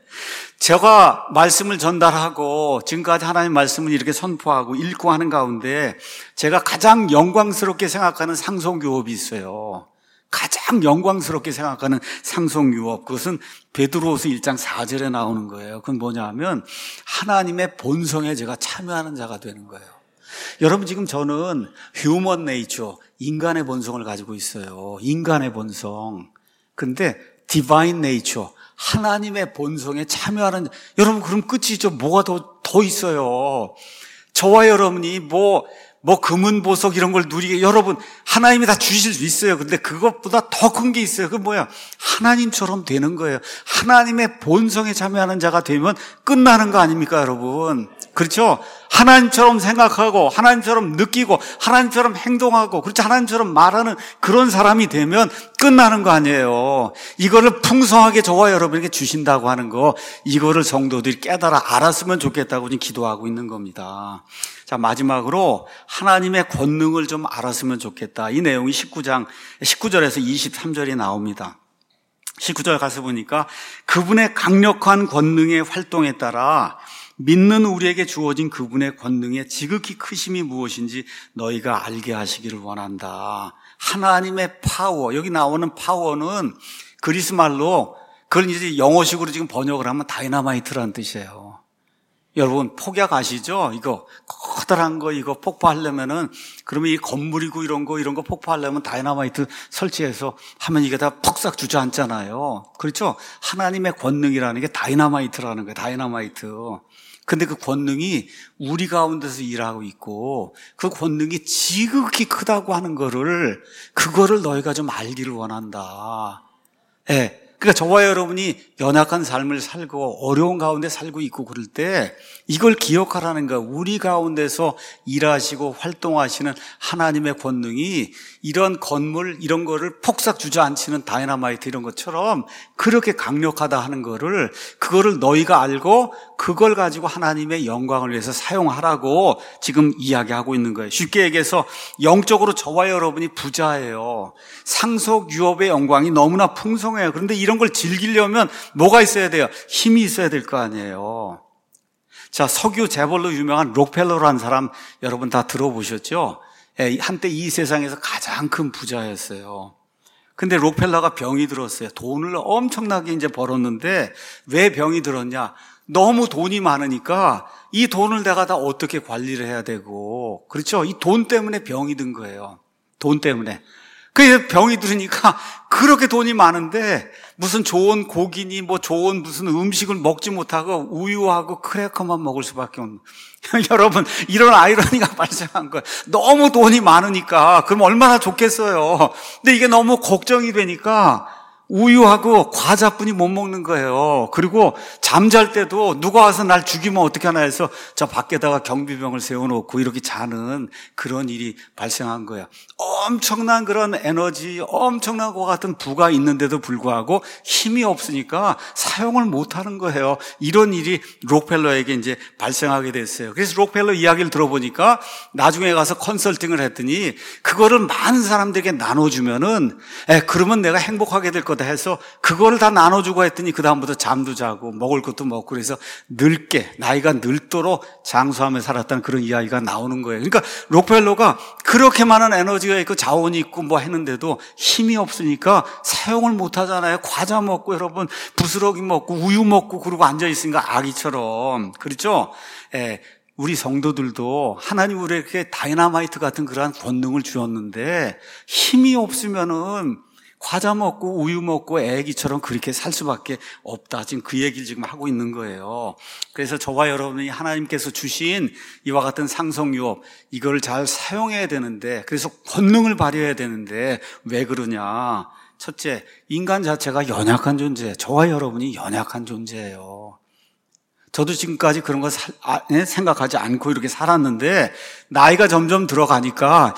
제가 말씀을 전달하고 지금까지 하나님 말씀을 이렇게 선포하고 읽고 하는 가운데 제가 가장 영광스럽게 생각하는 상속 유업이 있어요. 가장 영광스럽게 생각하는 상속 유업, 그것은 베드로후서 일 장 사 절에 나오는 거예요. 그건 뭐냐 하면 하나님의 본성에 제가 참여하는 자가 되는 거예요. 여러분, 지금 저는 휴먼 네이처, 인간의 본성을 가지고 있어요. 인간의 본성. 근데 디바인 네이처, 하나님의 본성에 참여하는, 여러분, 그럼 끝이죠. 뭐가 더, 더 있어요. 저와 여러분이 뭐, 뭐 금은 보석 이런 걸 누리게, 여러분, 하나님이 다 주실 수 있어요. 근데 그것보다 더 큰 게 있어요. 그게 뭐야? 하나님처럼 되는 거예요. 하나님의 본성에 참여하는 자가 되면 끝나는 거 아닙니까, 여러분? 그렇죠? 하나님처럼 생각하고 하나님처럼 느끼고 하나님처럼 행동하고, 그렇죠? 하나님처럼 말하는 그런 사람이 되면 끝나는 거 아니에요. 이거를 풍성하게 저와 여러분에게 주신다고 하는 거, 이거를 성도들이 깨달아 알았으면 좋겠다고 지금 기도하고 있는 겁니다. 자, 마지막으로 하나님의 권능을 좀 알았으면 좋겠다. 이 내용이 십구 장 십구 절에서 이십삼 절이 나옵니다. 십구 절 가서 보니까 그분의 강력한 권능의 활동에 따라 믿는 우리에게 주어진 그분의 권능의 지극히 크심이 무엇인지 너희가 알게 하시기를 원한다. 하나님의 파워, 여기 나오는 파워는 그리스 말로, 그걸 이제 영어식으로 지금 번역을 하면 다이너마이트라는 뜻이에요. 여러분, 폭약 아시죠? 이거 커다란 거 이거 폭파하려면은, 그러면 이 건물이고 이런 거 이런 거 폭파하려면 다이너마이트 설치해서 하면 이게 다 퍽싹 주저앉잖아요. 그렇죠? 하나님의 권능이라는 게 다이너마이트라는 거예요. 다이너마이트. 근데 그 권능이 우리 가운데서 일하고 있고 그 권능이 지극히 크다고 하는 거를, 그거를 너희가 좀 알기를 원한다. 예. 그러니까 저와 여러분이 연약한 삶을 살고 어려운 가운데 살고 있고 그럴 때 이걸 기억하라는 거야. 우리 가운데서 일하시고 활동하시는 하나님의 권능이 이런 건물 이런 거를 폭삭 주저앉히는 다이너마이트 이런 것처럼 그렇게 강력하다 하는 거를, 그거를 너희가 알고 그걸 가지고 하나님의 영광을 위해서 사용하라고 지금 이야기하고 있는 거예요. 쉽게 얘기해서 영적으로 저와 여러분이 부자예요. 상속 유업의 영광이 너무나 풍성해요. 그런데 이런 걸 즐기려면 뭐가 있어야 돼요? 힘이 있어야 될 거 아니에요. 자, 석유 재벌로 유명한 록펠러라는 사람 여러분 다 들어보셨죠? 한때 이 세상에서 가장 큰 부자였어요. 근데 록펠러가 병이 들었어요. 돈을 엄청나게 이제 벌었는데 왜 병이 들었냐? 너무 돈이 많으니까 이 돈을 내가 다 어떻게 관리를 해야 되고, 그렇죠? 이 돈 때문에 병이 든 거예요. 돈 때문에. 그 병이 들으니까 그렇게 돈이 많은데 무슨 좋은 고기니 뭐 좋은 무슨 음식을 먹지 못하고 우유하고 크래커만 먹을 수밖에 없는. 여러분, 이런 아이러니가 발생한 거예요. 너무 돈이 많으니까 그럼 얼마나 좋겠어요. 근데 이게 너무 걱정이 되니까 우유하고 과자뿐이 못 먹는 거예요. 그리고 잠잘 때도 누가 와서 날 죽이면 어떻게 하나 해서 저 밖에다가 경비병을 세워놓고 이렇게 자는 그런 일이 발생한 거예요. 엄청난 그런 에너지, 엄청난 것 같은 부가 있는데도 불구하고 힘이 없으니까 사용을 못하는 거예요. 이런 일이 록펠러에게 이제 발생하게 됐어요. 그래서 록펠러 이야기를 들어보니까 나중에 가서 컨설팅을 했더니 그거를 많은 사람들에게 나눠주면은 에, 그러면 내가 행복하게 될 거다 해서 그거를 다 나눠주고 했더니 그 다음부터 잠도 자고 먹을 것도 먹고 그래서 늙게, 나이가 늙도록 장수하며 살았다는 그런 이야기가 나오는 거예요. 그러니까 록펠러가 그렇게 많은 에너지가 있고 자원이 있고 뭐 했는데도 힘이 없으니까 사용을 못 하잖아요. 과자 먹고 여러분 부스러기 먹고 우유 먹고 그러고 앉아있으니까 아기처럼. 그렇죠? 예. 우리 성도들도 하나님 우리에게 다이너마이트 같은 그러한 권능을 주었는데 힘이 없으면은 과자 먹고 우유 먹고 애기처럼 그렇게 살 수밖에 없다. 지금 그 얘기를 지금 하고 있는 거예요. 그래서 저와 여러분이 하나님께서 주신 이와 같은 상속유업, 이걸 잘 사용해야 되는데, 그래서 권능을 발휘해야 되는데 왜 그러냐? 첫째, 인간 자체가 연약한 존재예요. 저와 여러분이 연약한 존재예요. 저도 지금까지 그런 거 살, 아, 생각하지 않고 이렇게 살았는데 나이가 점점 들어가니까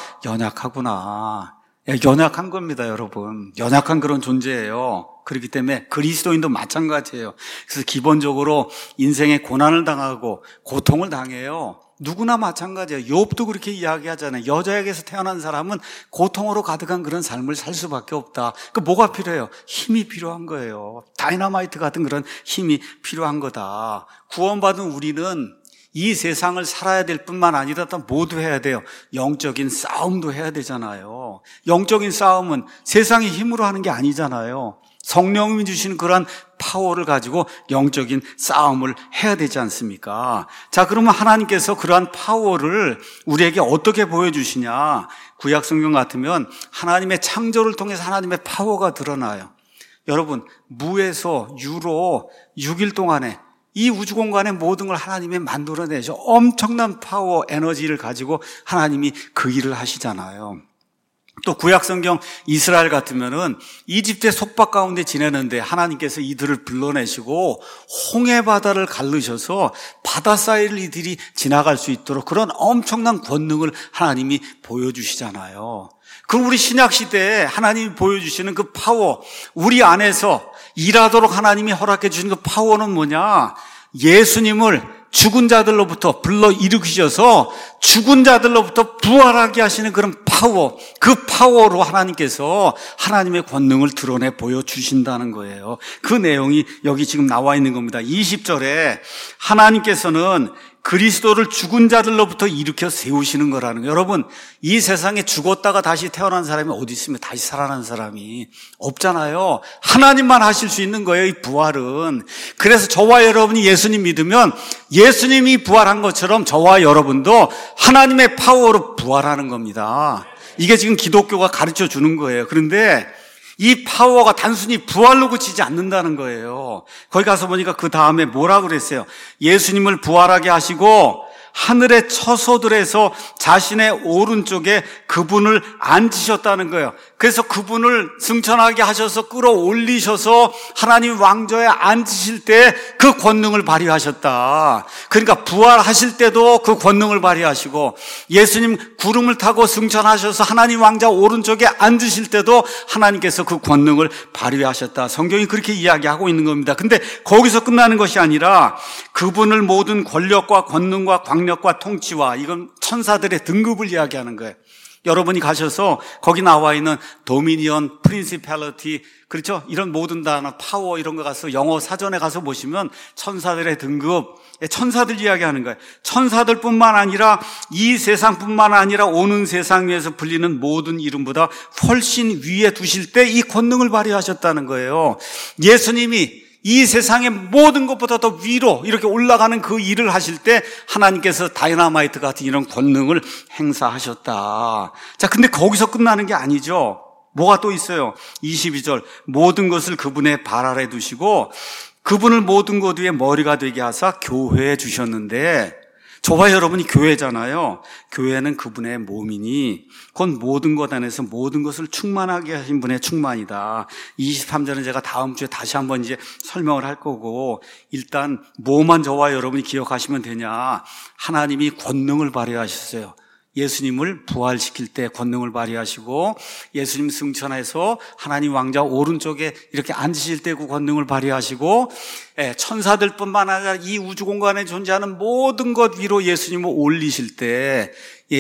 연약하구나. 연약한 겁니다, 여러분. 연약한 그런 존재예요. 그렇기 때문에 그리스도인도 마찬가지예요. 그래서 기본적으로 인생에 고난을 당하고 고통을 당해요. 누구나 마찬가지예요. 욥도 그렇게 이야기하잖아요. 여자에게서 태어난 사람은 고통으로 가득한 그런 삶을 살 수밖에 없다. 그 뭐가 필요해요? 힘이 필요한 거예요. 다이너마이트 같은 그런 힘이 필요한 거다. 구원받은 우리는 이 세상을 살아야 될 뿐만 아니라 또 모두 해야 돼요. 영적인 싸움도 해야 되잖아요. 영적인 싸움은 세상의 힘으로 하는 게 아니잖아요. 성령님이 주시는 그러한 파워를 가지고 영적인 싸움을 해야 되지 않습니까? 자, 그러면 하나님께서 그러한 파워를 우리에게 어떻게 보여주시냐? 구약 성경 같으면 하나님의 창조를 통해서 하나님의 파워가 드러나요. 여러분, 무에서 유로 육 일 동안에 이 우주 공간의 모든 걸 하나님이 만들어내죠. 엄청난 파워, 에너지를 가지고 하나님이 그 일을 하시잖아요. 또 구약 성경 이스라엘 같으면은 이집트의 속박 가운데 지내는데 하나님께서 이들을 불러내시고 홍해 바다를 갈르셔서 바다 사이를 이들이 지나갈 수 있도록 그런 엄청난 권능을 하나님이 보여주시잖아요. 그럼 우리 신약 시대에 하나님이 보여주시는 그 파워, 우리 안에서 일하도록 하나님이 허락해 주신 그 파워는 뭐냐? 예수님을 죽은 자들로부터 불러 일으키셔서 죽은 자들로부터 부활하게 하시는 그런 파워, 그 파워로 하나님께서 하나님의 권능을 드러내 보여주신다는 거예요. 그 내용이 여기 지금 나와 있는 겁니다. 이십 절에 하나님께서는 그리스도를 죽은 자들로부터 일으켜 세우시는 거라는 거예요. 여러분, 이 세상에 죽었다가 다시 태어난 사람이 어디 있으면 다시 살아난 사람이 없잖아요. 하나님만 하실 수 있는 거예요, 이 부활은. 그래서 저와 여러분이 예수님 믿으면 예수님이 부활한 것처럼 저와 여러분도 하나님의 파워로 부활하는 겁니다. 이게 지금 기독교가 가르쳐 주는 거예요. 그런데 이 파워가 단순히 부활로 그치지 않는다는 거예요. 거기 가서 보니까 그 다음에 뭐라 그랬어요? 예수님을 부활하게 하시고 하늘의 처소들에서 자신의 오른쪽에 그분을 앉히셨다는 거예요. 그래서 그분을 승천하게 하셔서 끌어올리셔서 하나님 왕좌에 앉으실 때 그 권능을 발휘하셨다. 그러니까 부활하실 때도 그 권능을 발휘하시고, 예수님 구름을 타고 승천하셔서 하나님 왕좌 오른쪽에 앉으실 때도 하나님께서 그 권능을 발휘하셨다. 성경이 그렇게 이야기하고 있는 겁니다. 근데 거기서 끝나는 것이 아니라 그분을 모든 권력과 권능과 광력과 통치와, 이건 천사들의 등급을 이야기하는 거예요. 여러분이 가셔서 거기 나와 있는 도미니언, 프린시팔리티, 그렇죠? 이런 모든 단어, 파워 이런 거 가서 영어 사전에 가서 보시면 천사들의 등급, 천사들 이야기하는 거예요. 천사들뿐만 아니라 이 세상뿐만 아니라 오는 세상 위에서 불리는 모든 이름보다 훨씬 위에 두실 때 이 권능을 발휘하셨다는 거예요. 예수님이 이 세상의 모든 것보다 더 위로 이렇게 올라가는 그 일을 하실 때 하나님께서 다이너마이트 같은 이런 권능을 행사하셨다. 자, 근데 거기서 끝나는 게 아니죠. 뭐가 또 있어요? 이십이 절, 모든 것을 그분의 발 아래 두시고 그분을 모든 것 위에 머리가 되게 하사 교회에 주셨는데, 저와 여러분이 교회잖아요. 교회는 그분의 몸이니 곧 모든 것 안에서 모든 것을 충만하게 하신 분의 충만이다. 이십삼 절은 제가 다음 주에 다시 한번 이제 설명을 할 거고, 일단 뭐만 저와 여러분이 기억하시면 되냐. 하나님이 권능을 발휘하셨어요. 예수님을 부활시킬 때 권능을 발휘하시고, 예수님 승천해서 하나님 왕좌 오른쪽에 이렇게 앉으실 때 그 권능을 발휘하시고, 천사들뿐만 아니라 이 우주 공간에 존재하는 모든 것 위로 예수님을 올리실 때,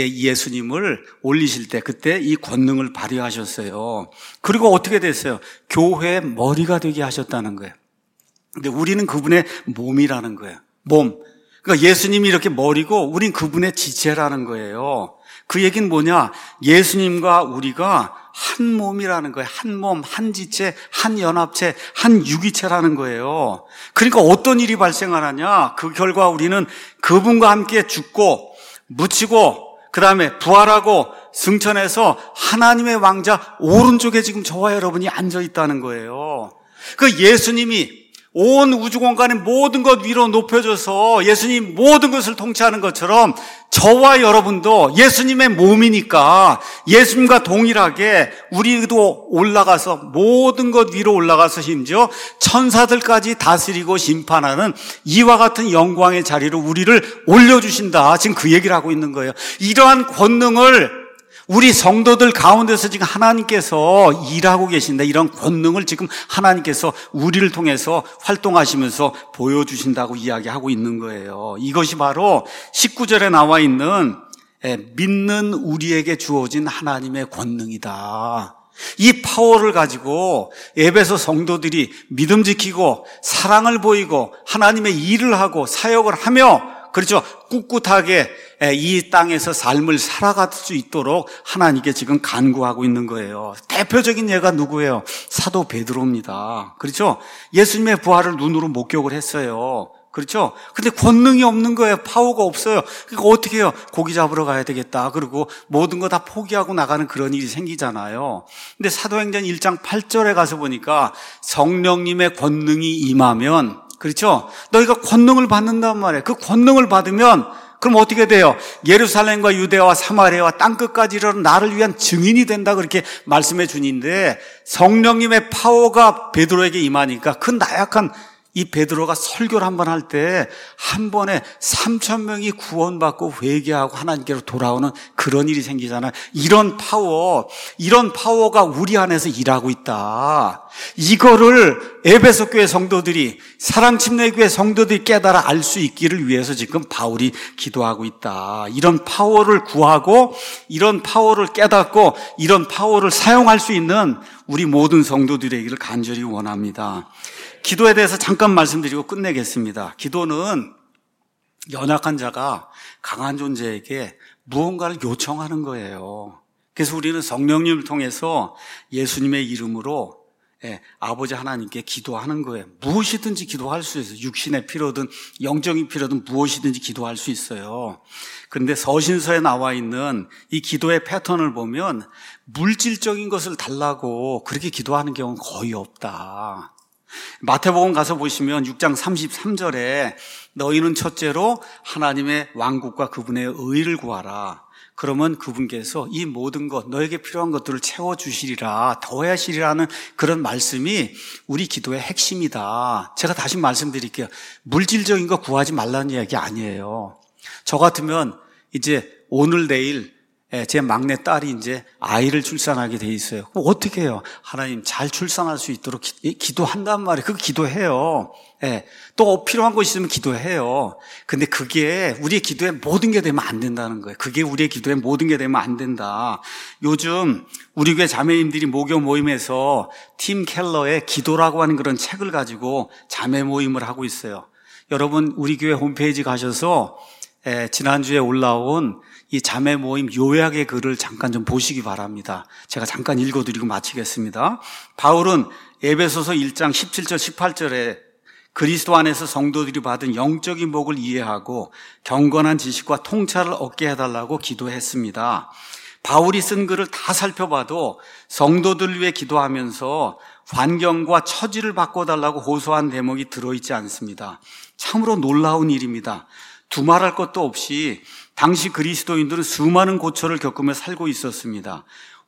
예수님을 올리실 때 그때 이 권능을 발휘하셨어요. 그리고 어떻게 됐어요? 교회의 머리가 되게 하셨다는 거예요. 근데 우리는 그분의 몸이라는 거예요. 몸. 그러니까 예수님이 이렇게 머리고 우린 그분의 지체라는 거예요. 그 얘기는 뭐냐? 예수님과 우리가 한 몸이라는 거예요. 한 몸, 한 지체, 한 연합체, 한 유기체라는 거예요. 그러니까 어떤 일이 발생하느냐? 그 결과 우리는 그분과 함께 죽고 묻히고 그 다음에 부활하고 승천해서 하나님의 왕자 오른쪽에 지금 저와 여러분이 앉아 있다는 거예요. 그 예수님이 온 우주 공간의 모든 것 위로 높여줘서 예수님 모든 것을 통치하는 것처럼 저와 여러분도 예수님의 몸이니까 예수님과 동일하게 우리도 올라가서 모든 것 위로 올라가서 심지어 천사들까지 다스리고 심판하는 이와 같은 영광의 자리로 우리를 올려주신다. 지금 그 얘기를 하고 있는 거예요. 이러한 권능을 우리 성도들 가운데서 지금 하나님께서 일하고 계신다. 이런 권능을 지금 하나님께서 우리를 통해서 활동하시면서 보여주신다고 이야기하고 있는 거예요. 이것이 바로 십구 절에 나와 있는 믿는 우리에게 주어진 하나님의 권능이다. 이 파워를 가지고 에베소 성도들이 믿음 지키고 사랑을 보이고 하나님의 일을 하고 사역을 하며, 그렇죠, 꿋꿋하게 이 땅에서 삶을 살아갈 수 있도록 하나님께 지금 간구하고 있는 거예요. 대표적인 예가 누구예요? 사도 베드로입니다. 그렇죠? 예수님의 부활을 눈으로 목격을 했어요. 그렇죠? 근데 권능이 없는 거예요. 파워가 없어요. 그러니까 어떻게 해요? 고기 잡으러 가야 되겠다. 그리고 모든 거 다 포기하고 나가는 그런 일이 생기잖아요. 근데 사도행전 일 장 팔 절에 가서 보니까 성령님의 권능이 임하면, 그렇죠? 너희가 권능을 받는단 말이에요. 그 권능을 받으면 그럼 어떻게 돼요? 예루살렘과 유대와 사마리아와 땅끝까지 이르는 나를 위한 증인이 된다, 그렇게 말씀해 주는데, 성령님의 파워가 베드로에게 임하니까 그 나약한 이 베드로가 설교를 한 번 할 때 한 번에 삼천 명이 구원받고 회개하고 하나님께로 돌아오는 그런 일이 생기잖아요. 이런 파워, 이런 파워가 우리 안에서 일하고 있다. 이거를 에베소 교회 성도들이, 사랑침례교회 성도들이 깨달아 알 수 있기를 위해서 지금 바울이 기도하고 있다. 이런 파워를 구하고 이런 파워를 깨닫고 이런 파워를 사용할 수 있는 우리 모든 성도들에게를 간절히 원합니다. 기도에 대해서 잠깐 말씀드리고 끝내겠습니다. 기도는 연약한 자가 강한 존재에게 무언가를 요청하는 거예요. 그래서 우리는 성령님을 통해서 예수님의 이름으로 예, 아버지 하나님께 기도하는 거예요. 무엇이든지 기도할 수 있어요. 육신의 필요든 영적인 필요든 무엇이든지 기도할 수 있어요. 그런데 서신서에 나와 있는 이 기도의 패턴을 보면 물질적인 것을 달라고 그렇게 기도하는 경우는 거의 없다. 마태복음 가서 보시면 육 장 삼십삼 절에 너희는 첫째로 하나님의 왕국과 그분의 의를 구하라. 그러면 그분께서 이 모든 것, 너에게 필요한 것들을 채워주시리라, 더하시리라는 그런 말씀이 우리 기도의 핵심이다. 제가 다시 말씀드릴게요. 물질적인 거 구하지 말라는 이야기 아니에요. 저 같으면 이제 오늘 내일 제 막내 딸이 이제 아이를 출산하게 돼 있어요. 그럼 어떻게 해요? 하나님 잘 출산할 수 있도록 기, 기도한단 말이에요. 그거 기도해요. 예. 또 필요한 거 있으면 기도해요. 근데 그게 우리의 기도에 모든 게 되면 안 된다는 거예요. 그게 우리의 기도에 모든 게 되면 안 된다. 요즘 우리 교회 자매님들이 목요 모임에서 팀 켈러의 기도라고 하는 그런 책을 가지고 자매 모임을 하고 있어요. 여러분 우리 교회 홈페이지 가셔서 예, 지난주에 올라온 이 자매 모임 요약의 글을 잠깐 좀 보시기 바랍니다. 제가 잠깐 읽어드리고 마치겠습니다. 바울은 에베소서 일 장 십칠 절 십팔 절에 그리스도 안에서 성도들이 받은 영적인 복을 이해하고 경건한 지식과 통찰을 얻게 해달라고 기도했습니다. 바울이 쓴 글을 다 살펴봐도 성도들을 위해 기도하면서 환경과 처지를 바꿔달라고 호소한 대목이 들어있지 않습니다. 참으로 놀라운 일입니다. 두말할 것도 없이 당시 그리스도인들은 수많은 고초를 겪으며 살고 있었습니다.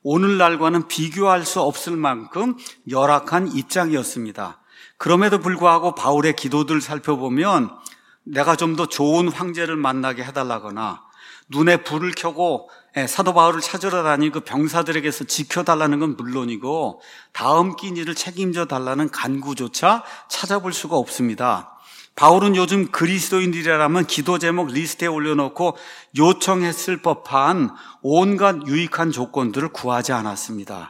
오늘날과는 비교할 수 없을 만큼 열악한 입장이었습니다. 그럼에도 불구하고 바울의 기도들을 살펴보면 내가 좀 더 좋은 황제를 만나게 해달라거나 눈에 불을 켜고 사도 바울을 찾으러 다니는 그 병사들에게서 지켜달라는 건 물론이고 다음 끼 일을 책임져 달라는 간구조차 찾아볼 수가 없습니다. 바울은 요즘 그리스도인들이라면 기도 제목 리스트에 올려놓고 요청했을 법한 온갖 유익한 조건들을 구하지 않았습니다.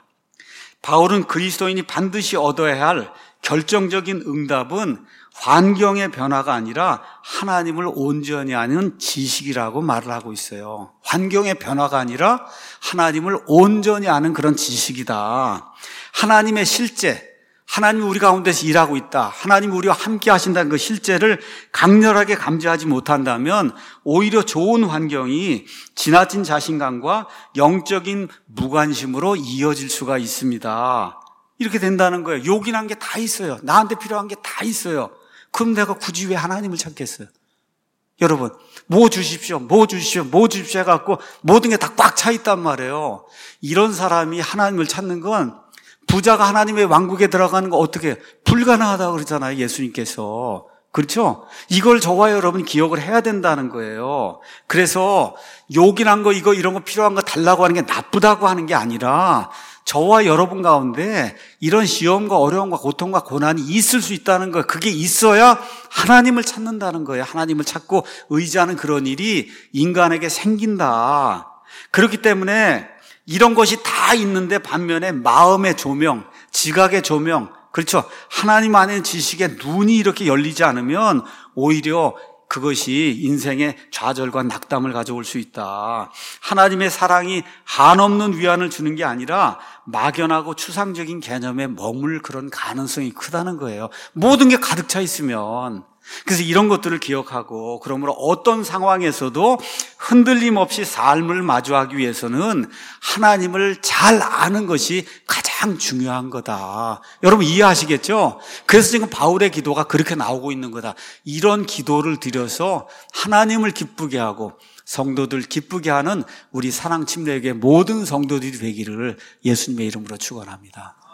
바울은 그리스도인이 반드시 얻어야 할 결정적인 응답은 환경의 변화가 아니라 하나님을 온전히 아는 지식이라고 말을 하고 있어요. 환경의 변화가 아니라 하나님을 온전히 아는 그런 지식이다. 하나님의 실제, 하나님이 우리 가운데서 일하고 있다. 하나님이 우리와 함께 하신다는 그 실제를 강렬하게 감지하지 못한다면 오히려 좋은 환경이 지나친 자신감과 영적인 무관심으로 이어질 수가 있습니다. 이렇게 된다는 거예요. 요긴한 게 다 있어요. 나한테 필요한 게 다 있어요. 그럼 내가 굳이 왜 하나님을 찾겠어요? 여러분, 뭐 주십시오, 뭐 주십시오, 뭐 주십시오 해갖고 모든 게 다 꽉 차 있단 말이에요. 이런 사람이 하나님을 찾는 건 부자가 하나님의 왕국에 들어가는 거 어떻게 해요? 불가능하다고 그러잖아요, 예수님께서. 그렇죠? 이걸 저와 여러분 기억을 해야 된다는 거예요. 그래서 요긴한 거 이거 이런 거 필요한 거 달라고 하는 게 나쁘다고 하는 게 아니라 저와 여러분 가운데 이런 시험과 어려움과 고통과 고난이 있을 수 있다는 거예요. 그게 있어야 하나님을 찾는다는 거예요. 하나님을 찾고 의지하는 그런 일이 인간에게 생긴다. 그렇기 때문에 이런 것이 다 있는데 반면에 마음의 조명, 지각의 조명, 그렇죠. 하나님 안에 지식에 눈이 이렇게 열리지 않으면 오히려 그것이 인생의 좌절과 낙담을 가져올 수 있다. 하나님의 사랑이 한없는 위안을 주는 게 아니라 막연하고 추상적인 개념에 머물 그런 가능성이 크다는 거예요. 모든 게 가득 차 있으면. 그래서 이런 것들을 기억하고 그러므로 어떤 상황에서도 흔들림 없이 삶을 마주하기 위해서는 하나님을 잘 아는 것이 가장 중요한 거다. 여러분 이해하시겠죠? 그래서 지금 바울의 기도가 그렇게 나오고 있는 거다. 이런 기도를 드려서 하나님을 기쁘게 하고 성도들 기쁘게 하는 우리 사랑침례교회 모든 성도들이 되기를 예수님의 이름으로 축원합니다.